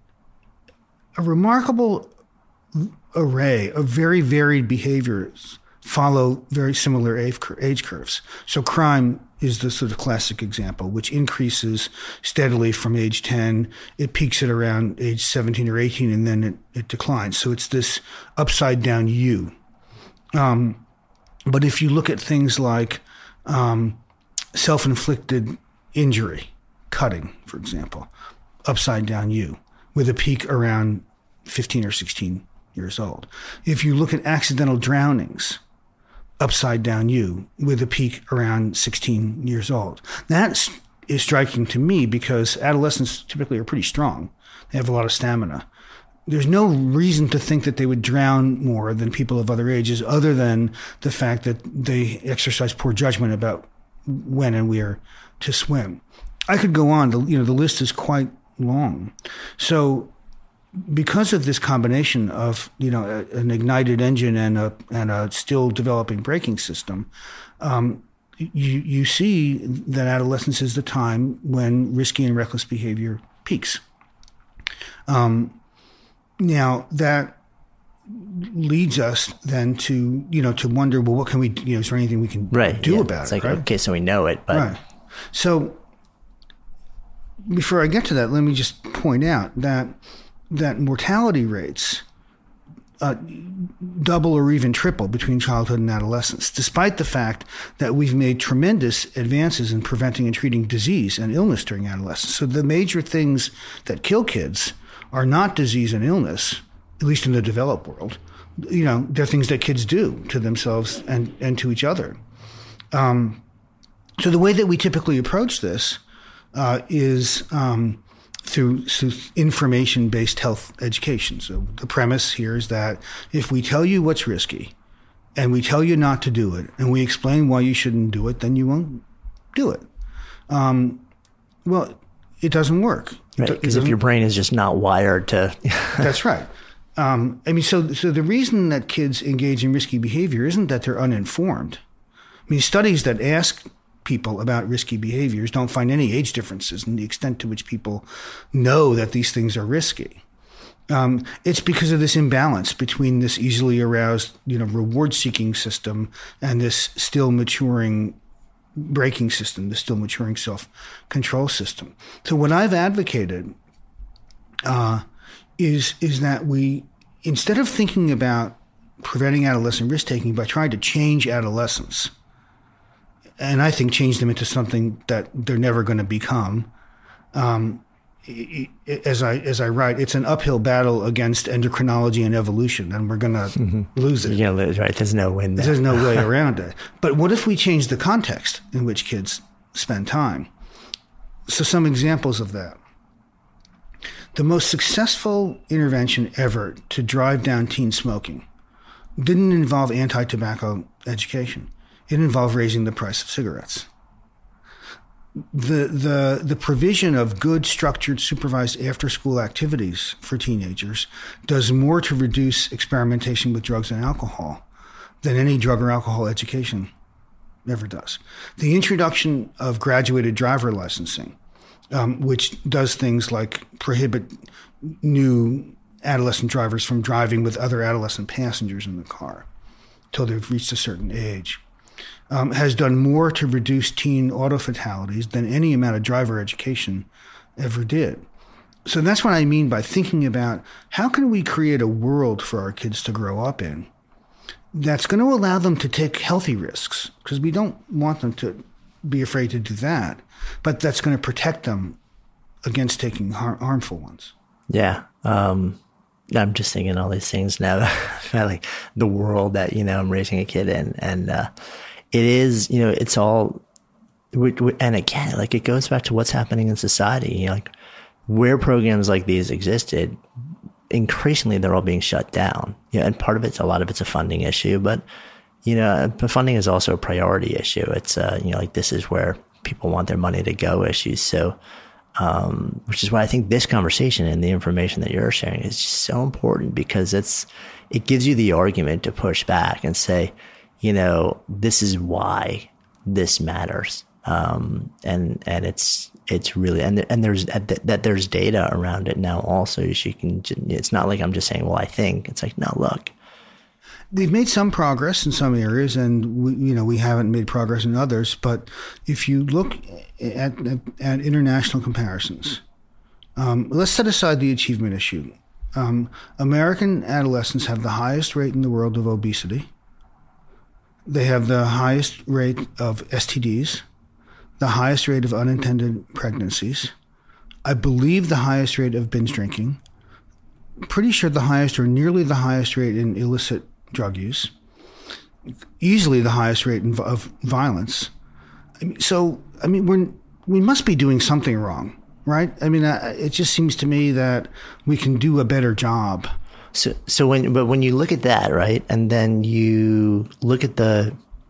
a remarkable array of very varied behaviors follow very similar age curves. So crime is the sort of classic example, which increases steadily from age ten. It peaks at around age seventeen or eighteen, and then it, it declines. So it's this upside down U. Um, but if you look at things like um, self-inflicted injury, cutting, for example, upside down U, with a peak around fifteen or sixteen years old. If you look at accidental drownings, upside down U, with a peak around sixteen years old. That is striking to me because adolescents typically are pretty strong. They have a lot of stamina. There's no reason to think that they would drown more than people of other ages, other than the fact that they exercise poor judgment about when and where to swim. I could go on. The, you know, the list is quite long. So because of this combination of, you know, a, an ignited engine and a and a still developing braking system, um, you you see that adolescence is the time when risky and reckless behavior peaks. Um, now that leads us then to, you know, to wonder, well, what can we, you know, is there anything we can right, do yeah. about it's it? Like, right? Okay, so we know it, but right. So before I get to that, let me just point out that that mortality rates uh, double or even triple between childhood and adolescence, despite the fact that we've made tremendous advances in preventing and treating disease and illness during adolescence. So the major things that kill kids are not disease and illness, at least in the developed world. You know, they're things that kids do to themselves and, and to each other. Um, so the way that we typically approach this uh, is um, through, through information-based health education. So the premise here is that if we tell you what's risky and we tell you not to do it and we explain why you shouldn't do it, then you won't do it. Um, well, it doesn't work. Right, because if your brain is just not wired to... That's right. Um, I mean, so so the reason that kids engage in risky behavior isn't that they're uninformed. I mean, studies that ask people about risky behaviors don't find any age differences in the extent to which people know that these things are risky. Um, it's because of this imbalance between this easily aroused, you know, reward-seeking system and this still maturing braking system, the still maturing self-control system. So what I've advocated uh, is is that we, instead of thinking about preventing adolescent risk-taking by trying to change adolescents, and I think change them into something that they're never going to become, um, as I as I write, it's an uphill battle against endocrinology and evolution, and we're going to mm-hmm. lose it. You're going to lose, right? There's no win there. There's no way around it. But what if we change the context in which kids spend time? So some examples of that. The most successful intervention ever to drive down teen smoking didn't involve anti-tobacco education. It involved raising the price of cigarettes. The the the provision of good, structured, supervised after-school activities for teenagers does more to reduce experimentation with drugs and alcohol than any drug or alcohol education ever does. The introduction of graduated driver licensing, um, which does things like prohibit new adolescent drivers from driving with other adolescent passengers in the car till they've reached a certain age. um, has done more to reduce teen auto fatalities than any amount of driver education ever did. So that's what I mean by thinking about how can we create a world for our kids to grow up in that's going to allow them to take healthy risks, because we don't want them to be afraid to do that, but that's going to protect them against taking har- harmful ones. Yeah. Um, I'm just thinking all these things now about like the world that, you know, I'm raising a kid in. And uh, it is, you know, it's all, and again, like it goes back to what's happening in society. You know, like where programs like these existed, increasingly they're all being shut down. Yeah, and part of it's, a lot of it's a funding issue, but you know, funding is also a priority issue. It's uh, you know, like this is where people want their money to go issues. So, um, which is why I think this conversation and the information that you're sharing is just so important, because it's it gives you the argument to push back and say, you know, this is why this matters. Um, and, and it's, it's really, and, and there's, that there's data around it now also. So you can, it's not like I'm just saying, well, I think. It's like, no, look. We've made some progress in some areas, and we, you know, we haven't made progress in others. But if you look at, at, at international comparisons, um, let's set aside the achievement issue. Um, American adolescents have the highest rate in the world of obesity. They have the highest rate of S T Ds, the highest rate of unintended pregnancies, I believe the highest rate of binge drinking, pretty sure the highest or nearly the highest rate in illicit drug use, easily the highest rate in, of violence. I mean, so, I mean, we're, we must be doing something wrong, right? I mean, uh, it just seems to me that we can do a better job. So, so when, but when you look at that, right, and then you look at the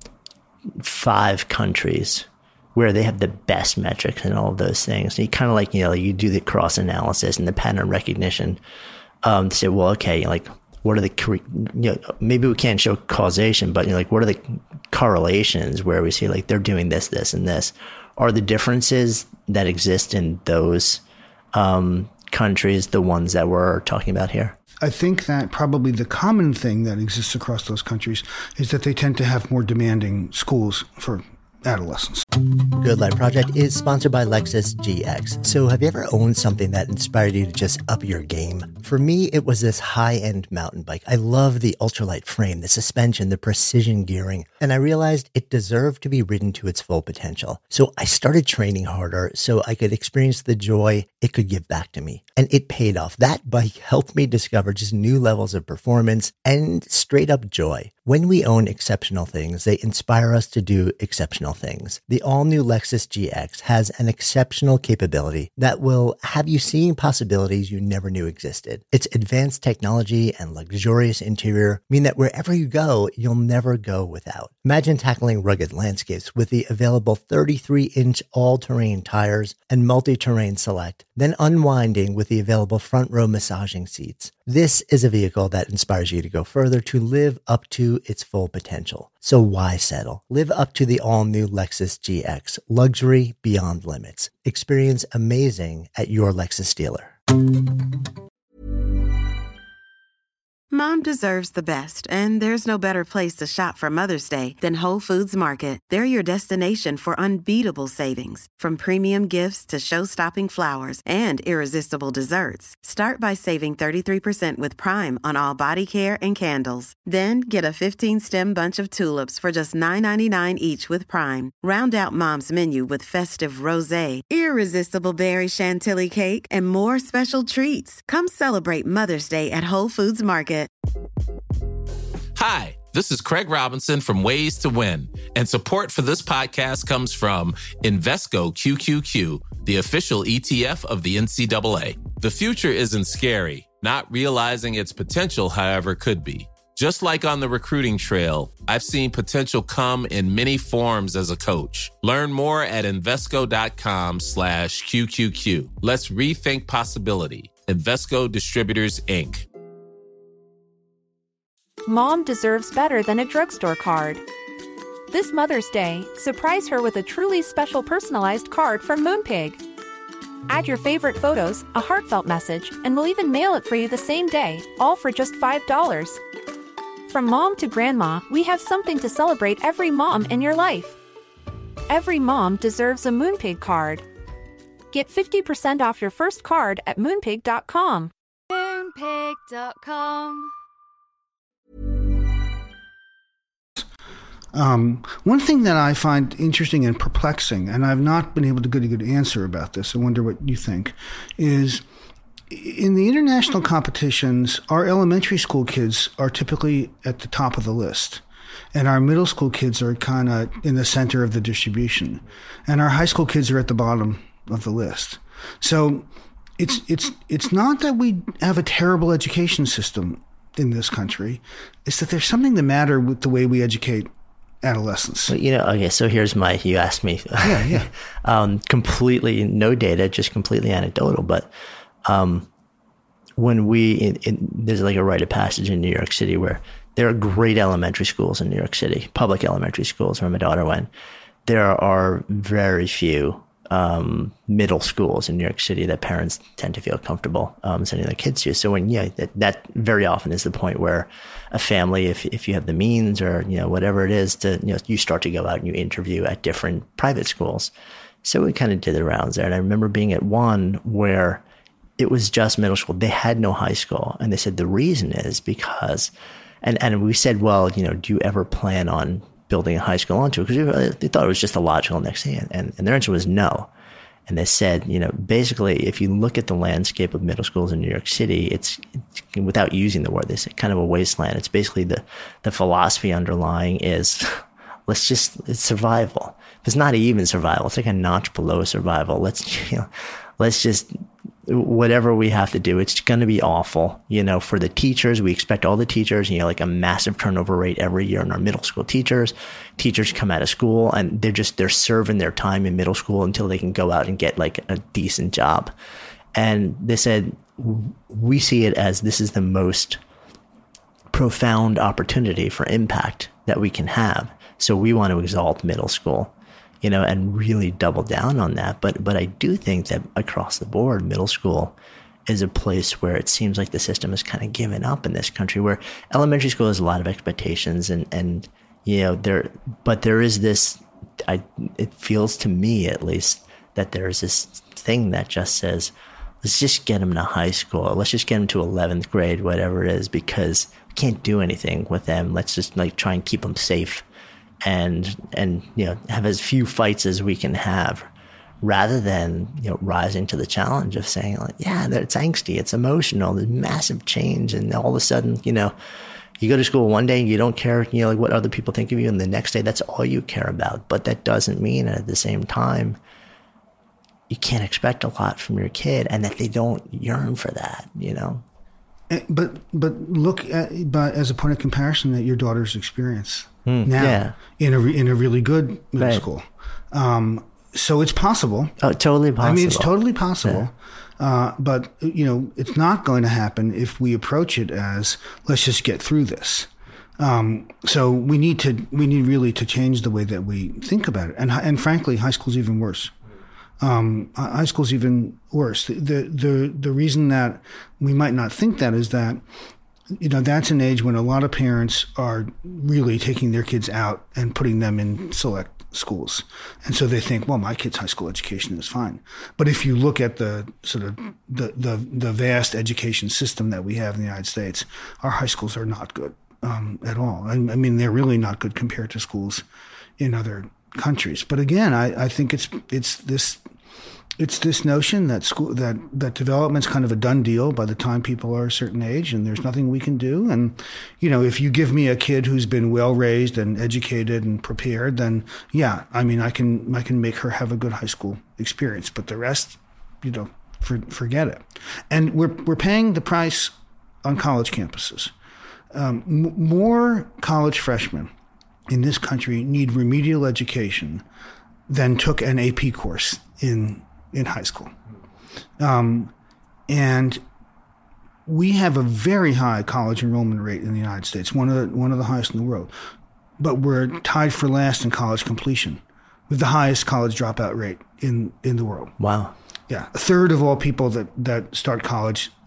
five countries where they have the best metrics and all of those things, and you kind of like, you know, you do the cross analysis and the pattern recognition, um, to say, well, okay, like, what are the, you know, maybe we can't show causation, but you know, like, what are the correlations where we see like they're doing this, this, and this? Are the differences that exist in those um, countries the ones that we're talking about here? I think that probably the common thing that exists across those countries is that they tend to have more demanding schools for adolescents. Good Life Project is sponsored by Lexus G X. So have you ever owned something that inspired you to just up your game? For me, it was this high-end mountain bike. I love the ultralight frame, the suspension, the precision gearing, and I realized it deserved to be ridden to its full potential. So I started training harder so I could experience the joy it could give back to me. And it paid off. That bike helped me discover just new levels of performance and straight up joy. When we own exceptional things, they inspire us to do exceptional things. The all-new Lexus G X has an exceptional capability that will have you seeing possibilities you never knew existed. Its advanced technology and luxurious interior mean that wherever you go, you'll never go without. Imagine tackling rugged landscapes with the available thirty-three inch all-terrain tires and multi-terrain select, then unwinding with the available front row massaging seats. This is a vehicle that inspires you to go further, to live up to its full potential. So why settle? Live up to the all-new Lexus G X, luxury beyond limits. Experience amazing at your Lexus dealer. Mom deserves the best, and there's no better place to shop for Mother's Day than Whole Foods Market. They're your destination for unbeatable savings, from premium gifts to show-stopping flowers and irresistible desserts. Start by saving thirty-three percent with Prime on all body care and candles. Then get a fifteen-stem bunch of tulips for just nine ninety-nine each with Prime. Round out Mom's menu with festive rosé, irresistible berry chantilly cake, and more special treats. Come celebrate Mother's Day at Whole Foods Market. Hi, this is Craig Robinson from Ways to Win, and support for this podcast comes from Invesco Q Q Q, the official E T F of the N C double A. The future isn't scary. Not realizing its potential, however, could be. Just like on the recruiting trail, I've seen potential come in many forms as a coach. Learn more at Invesco.com slash QQQ. Let's rethink possibility. Invesco Distributors, Incorporated. Mom deserves better than a drugstore card. This Mother's Day, surprise her with a truly special personalized card from Moonpig. Add your favorite photos, a heartfelt message, and we'll even mail it for you the same day, all for just five dollars. From mom to grandma, we have something to celebrate every mom in your life. Every mom deserves a Moonpig card. Get fifty percent off your first card at moonpig dot com. Moonpig dot com. Um, one thing that I find interesting and perplexing, and I've not been able to get a good answer about this, I wonder what you think, is in the international competitions, our elementary school kids are typically at the top of the list. And our middle school kids are kind of in the center of the distribution. And our high school kids are at the bottom of the list. So it's it's it's not that we have a terrible education system in this country. It's that there's something the matter with the way we educate adolescents. Well, you know, okay, so here's my, you asked me. Yeah, yeah. um, completely, no data, just completely anecdotal. But um, when we, in, in, there's like a rite of passage in New York City where there are great elementary schools in New York City, public elementary schools where my daughter went. There are very few um, middle schools in New York City that parents tend to feel comfortable um, sending their kids to. So when, yeah, that, that very often is the point where a family, if if you have the means or, you know, whatever it is to, you know, you start to go out and you interview at different private schools. So we kind of did the rounds there. And I remember being at one where it was just middle school. They had no high school. And they said the reason is because, and, and we said, well, you know, do you ever plan on building a high school onto it? Because they thought it was just a logical next thing. And, and their answer was no. And they said, you know, basically, if you look at the landscape of middle schools in New York City, it's, it's without using the word, they say kind of a wasteland. It's basically the, the philosophy underlying is let's just, it's survival. It's not even survival. It's like a notch below survival. Let's, you know, let's just, whatever we have to do, it's going to be awful. You know, for the teachers, we expect all the teachers, you know, like a massive turnover rate every year in our middle school teachers. Teachers come out of school and they're just, they're serving their time in middle school until they can go out and get like a decent job. And they said, we see it as this is the most profound opportunity for impact that we can have. So we want to exalt middle school, you know, and really double down on that. But but I do think that across the board, middle school is a place where it seems like the system has kind of given up in this country, where elementary school has a lot of expectations and, and you know, there, but there is this, I, it feels to me at least that there's this thing that just says, let's just get them to high school. Let's just get them to eleventh grade, whatever it is, because we can't do anything with them. Let's just like try and keep them safe. And, and, you know, have as few fights as we can have rather than, you know, rising to the challenge of saying like, yeah, it's angsty, it's emotional, there's massive change. And all of a sudden, you know, you go to school one day and you don't care, you know, like what other people think of you. And the next day, that's all you care about. But that doesn't mean at the same time, you can't expect a lot from your kid and that they don't yearn for that, you know? But, but look at, but as a point of comparison at your daughter's experience. Mm, now yeah. in a in a really good middle right. school, um, so it's possible. Oh, totally possible. I mean, it's totally possible. Yeah. Uh, but you know, it's not going to happen if we approach it as let's just get through this. Um, so we need to we need really to change the way that we think about it. And and frankly, high school's even worse. Um, high school's even worse. The, the the the reason that we might not think that is that, you know, that's an age when a lot of parents are really taking their kids out and putting them in select schools. And so they think, well, my kid's high school education is fine. But if you look at the sort of the, the, the vast education system that we have in the United States, our high schools are not good um, at all. I, I mean, they're really not good compared to schools in other countries. But again, I, I think it's it's this it's this notion that school that that development's kind of a done deal by the time people are a certain age, and there's nothing we can do. And you know, if you give me a kid who's been well raised and educated and prepared, then yeah, I mean, I can I can make her have a good high school experience. But the rest, you know, for, forget it. And we're we're paying the price on college campuses. Um, m- more college freshmen in this country need remedial education than took an A P course in in high school. Um, and we have a very high college enrollment rate in the United States, one of the, one of the highest in the world. But we're tied for last in college completion, with the highest college dropout rate in, in the world. Wow. Yeah. A third of all people that, that start college um,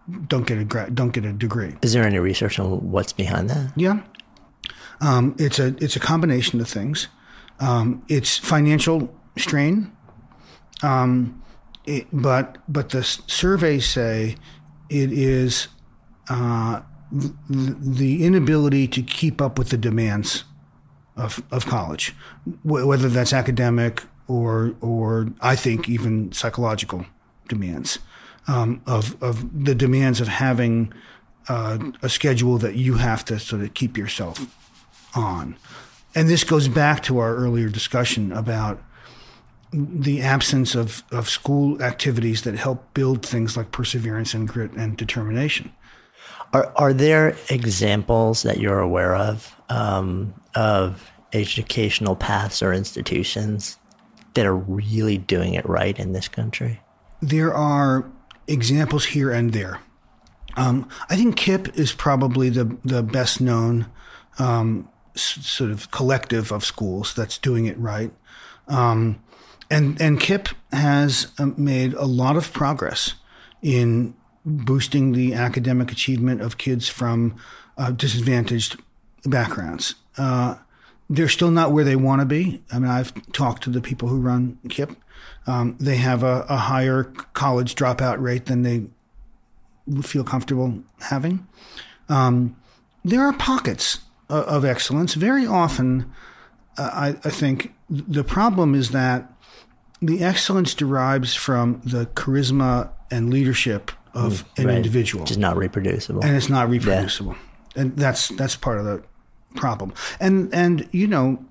don't get a gra- don't get a degree. Is there any research on what's behind that? Yeah, um, it's a it's a combination of things. Um, it's financial strain, um, it, but but the surveys say it is uh, th- the inability to keep up with the demands of of college, w- whether that's academic or or I think even psychological demands, um, of of the demands of having uh, a schedule that you have to sort of keep yourself on. And this goes back to our earlier discussion about the absence of, of school activities that help build things like perseverance and grit and determination. Are are there examples that you're aware of um, of educational paths or institutions that are really doing it right in this country? There are examples here and there. Um, I think KIPP is probably the, the best known um, s- sort of collective of schools that's doing it right. Um, and, and KIPP has um, made a lot of progress in boosting the academic achievement of kids from uh, disadvantaged backgrounds. Uh, they're still not where they want to be. I mean, I've talked to the people who run KIPP. Um, they have a, a higher college dropout rate than they feel comfortable having. Um, there are pockets of, of excellence. Very often, uh, I, I think the problem is that the excellence derives from the charisma and leadership of an right. individual. Which is not reproducible. And it's not reproducible. Yeah. And that's that's part of the problem. And, and you know,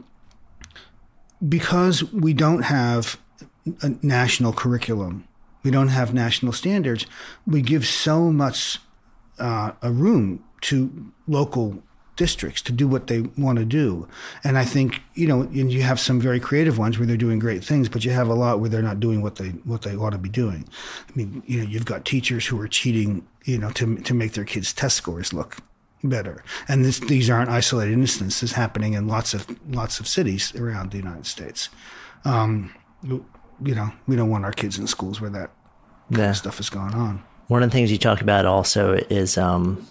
because we don't have a national curriculum, we don't have national standards, we give so much uh, a room to local districts to do what they want to do. And I think, you know, and you have some very creative ones where they're doing great things, but you have a lot where they're not doing what they what they ought to be doing. I mean, you know, you've got teachers who are cheating, you know, to to make their kids' test scores look better. And this, these aren't isolated instances happening in lots of lots of cities around the United States. Um, you know, we don't want our kids in schools where that yeah. kind of stuff is going on. One of the things you talked about also is um,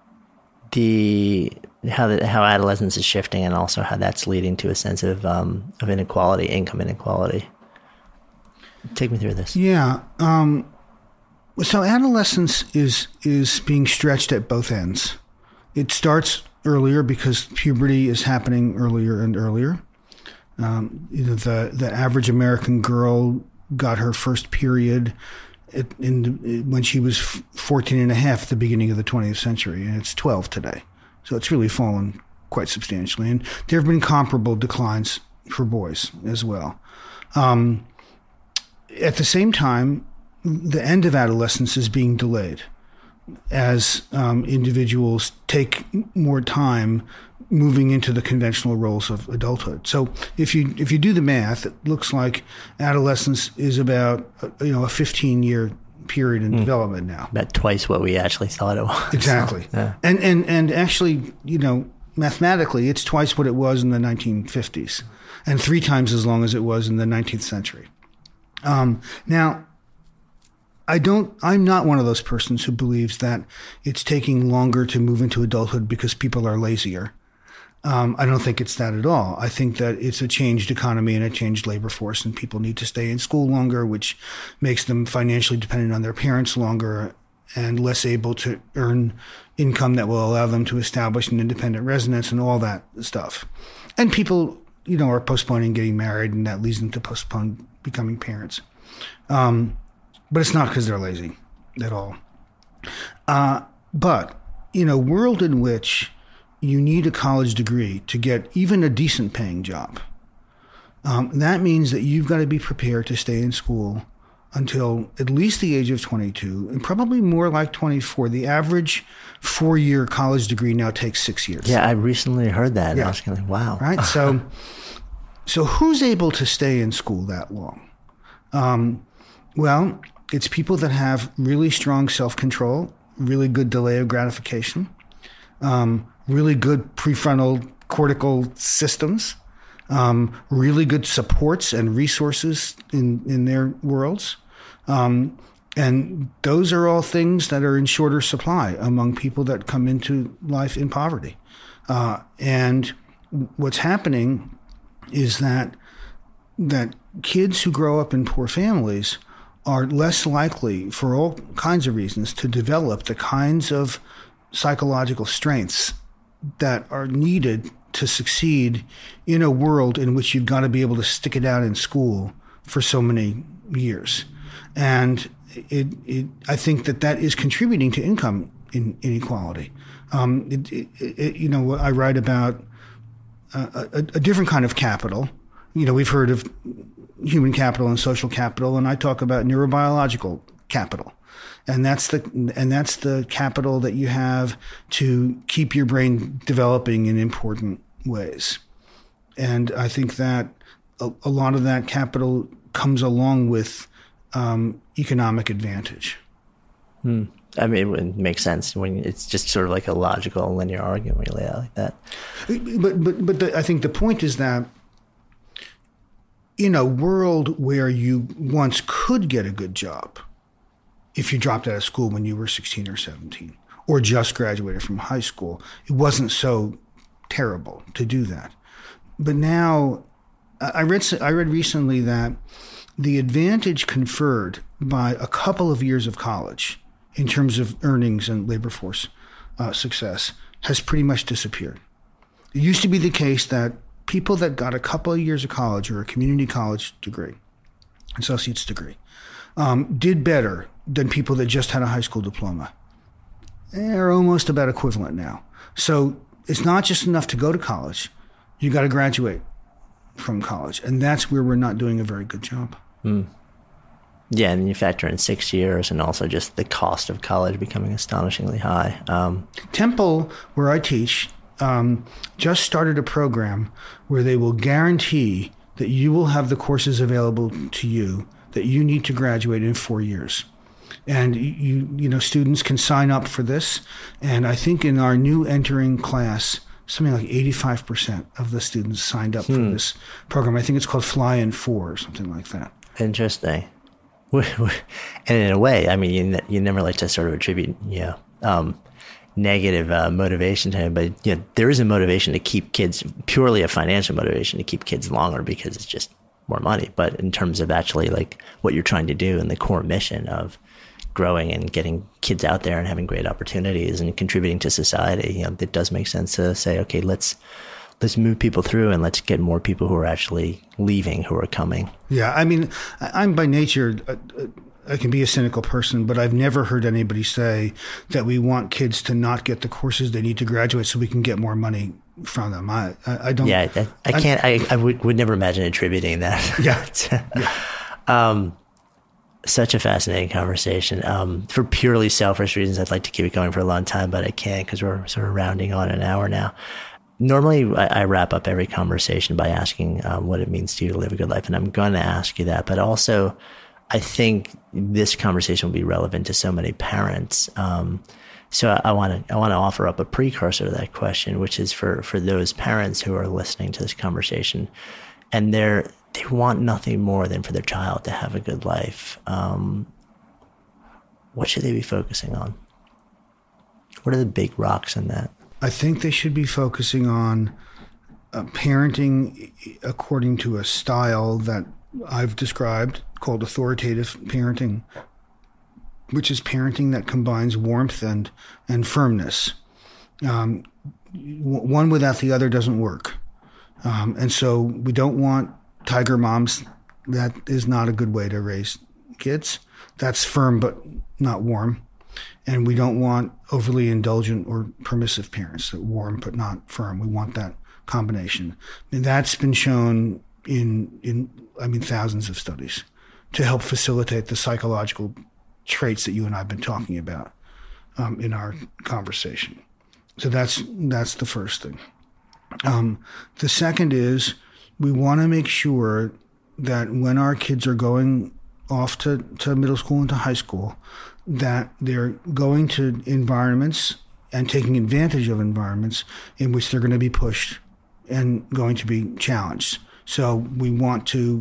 the how the, how adolescence is shifting, and also how that's leading to a sense of um, of inequality, income inequality. Take me through this. Yeah. Um, so adolescence is is being stretched at both ends. It starts earlier because puberty is happening earlier and earlier. Um, you know, the the average American girl got her first period at, in when she was fourteen and a half at the beginning of the twentieth century, and it's twelve today. So it's really fallen quite substantially. And there have been comparable declines for boys as well. Um, at the same time, the end of adolescence is being delayed as um, individuals take more time moving into the conventional roles of adulthood. So if you if you do the math, it looks like adolescence is about you know a fifteen year period in mm. development now. About twice what we actually thought it was. Exactly. So, yeah. And and and actually, you know, mathematically, it's twice what it was in the nineteen fifties, and three times as long as it was in the nineteenth century. Um, now. I don't, I'm not one of those persons who believes that it's taking longer to move into adulthood because people are lazier. Um, I don't think it's that at all. I think that it's a changed economy and a changed labor force, and people need to stay in school longer, which makes them financially dependent on their parents longer and less able to earn income that will allow them to establish an independent residence and all that stuff. And people, you know, are postponing getting married, and that leads them to postpone becoming parents. Um, But it's not because they're lazy at all. Uh, but in a world in which you need a college degree to get even a decent paying job, um, that means that you've got to be prepared to stay in school until at least the age of twenty-two, and probably more like twenty-four. The average four-year college degree now takes six years. Yeah, I recently heard that. Yeah. And I was kind of like, wow. Right? So, so who's able to stay in school that long? Um, well... It's people that have really strong self-control, really good delay of gratification, um, really good prefrontal cortical systems, um, really good supports and resources in, in their worlds, um, And those are all things that are in shorter supply among people that come into life in poverty. Uh, and what's happening is that that kids who grow up in poor families are less likely, for all kinds of reasons, to develop the kinds of psychological strengths that are needed to succeed in a world in which you've got to be able to stick it out in school for so many years. And it, it, I think that that is contributing to income in, inequality. Um, it, it, it, you know, I write about a, a, a different kind of capital. You know, we've heard of human capital and social capital, and I talk about neurobiological capital. And that's the and that's the capital that you have to keep your brain developing in important ways. And I think that a, a lot of that capital comes along with um, economic advantage. Hmm. I mean, it would make sense when it's just sort of like a logical linear argument when you lay it out like that. But but but the, I think the point is that in a world where you once could get a good job, if you dropped out of school when you were sixteen or seventeen, or just graduated from high school, it wasn't so terrible to do that. But now, I read I read recently that the advantage conferred by a couple of years of college in terms of earnings and labor force uh, success has pretty much disappeared. It used to be the case that people that got a couple of years of college or a community college degree, associate's degree, um, did better than people that just had a high school diploma. They're almost about equivalent now. So it's not just enough to go to college. You got to graduate from college. And that's where we're not doing a very good job. Mm. Yeah, and you factor in six years and also just the cost of college becoming astonishingly high. Um, Temple, where I teach, um, just started a program where they will guarantee that you will have the courses available to you that you need to graduate in four years. And you, you know, students can sign up for this. And I think in our new entering class, something like eighty-five percent of the students signed up hmm. for this program. I think it's called Fly in Four or something like that. Interesting. And in a way, I mean, you, you never like to sort of attribute, you know, um, negative uh, motivation to it, but you know, there is a motivation to keep kids, purely a financial motivation to keep kids longer because it's just more money. But in terms of actually like what you're trying to do and the core mission of growing and getting kids out there and having great opportunities and contributing to society, you know, it does make sense to say, okay, let's let's move people through and let's get more people who are actually leaving, who are coming. Yeah, I mean, I'm by nature, I can be a cynical person, but I've never heard anybody say that we want kids to not get the courses they need to graduate so we can get more money from them. I, I, I don't. Yeah, I, I can't. I, I would, would never imagine attributing that. Yeah. to, yeah. Um, such a fascinating conversation. Um, for purely selfish reasons, I'd like to keep it going for a long time, but I can't because we're sort of rounding on an hour now. Normally, I, I wrap up every conversation by asking um, what it means to you to live a good life, and I'm going to ask you that. But also, I think this conversation will be relevant to so many parents. Um, so I want to I want to offer up a precursor to that question, which is for for those parents who are listening to this conversation, and they're they want nothing more than for their child to have a good life. Um, what should they be focusing on? What are the big rocks in that? I think they should be focusing on uh, parenting according to a style that I've described called authoritative parenting, which is parenting that combines warmth and, and firmness. Um, w- one without the other doesn't work. Um, and so we don't want tiger moms. That is not a good way to raise kids. That's firm but not warm. And we don't want overly indulgent or permissive parents, that warm but not firm. We want that combination. And that's been shown in, in I mean, thousands of studies to help facilitate the psychological traits that you and I have been talking about um, in our conversation. So that's that's the first thing. Um, the second is we want to make sure that when our kids are going off to, to middle school and to high school, that they're going to environments and taking advantage of environments in which they're going to be pushed and going to be challenged. So we want to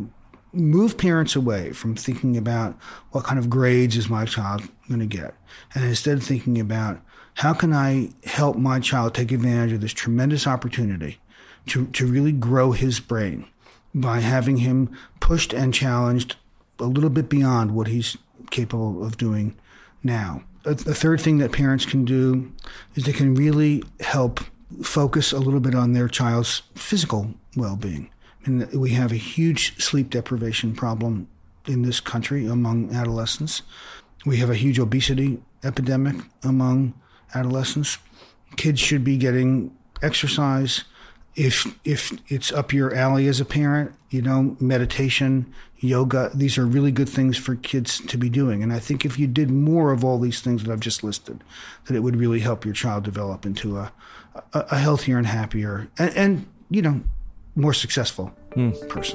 move parents away from thinking about what kind of grades is my child going to get, and instead thinking about how can I help my child take advantage of this tremendous opportunity to, to really grow his brain by having him pushed and challenged a little bit beyond what he's capable of doing now. A, a third thing that parents can do is they can really help focus a little bit on their child's physical well-being. And we have a huge sleep deprivation problem in this country among adolescents. We have a huge obesity epidemic among adolescents. Kids should be getting exercise. If if it's up your alley as a parent, you know, meditation, yoga, these are really good things for kids to be doing. And I think if you did more of all these things that I've just listed, that it would really help your child develop into a, a, a healthier and happier and, and, you know, more successful mm. person.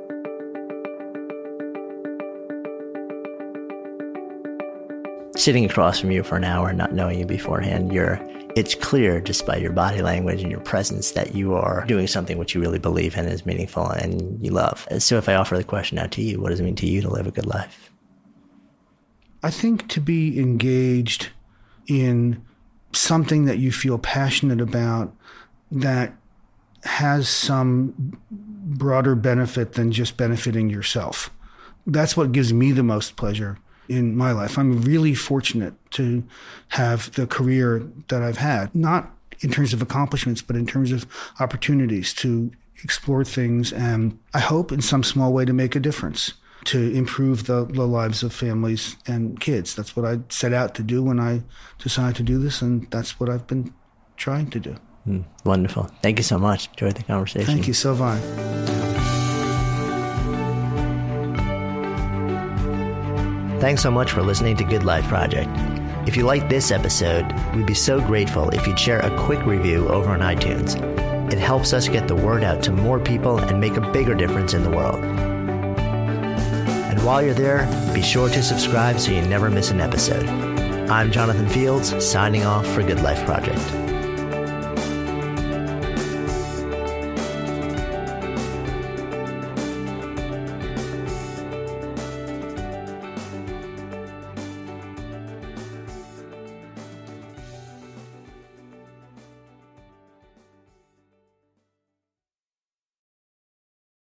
Sitting across from you for an hour, not knowing you beforehand, you're, it's clear just by your body language and your presence that you are doing something which you really believe in is meaningful and you love. So if I offer the question out to you, what does it mean to you to live a good life? I think to be engaged in something that you feel passionate about that has some broader benefit than just benefiting yourself. That's what gives me the most pleasure in my life. I'm really fortunate to have the career that I've had, not in terms of accomplishments, but in terms of opportunities to explore things and I hope in some small way to make a difference, to improve the, the lives of families and kids. That's what I set out to do when I decided to do this, and that's what I've been trying to do. Mm, wonderful. Thank you so much. Enjoyed the conversation. Thank you, Sylvain. Thanks so much for listening to Good Life Project. If you liked this episode, we'd be so grateful if you'd share a quick review over on iTunes. It helps us get the word out to more people and make a bigger difference in the world. And while you're there, be sure to subscribe so you never miss an episode. I'm Jonathan Fields, signing off for Good Life Project.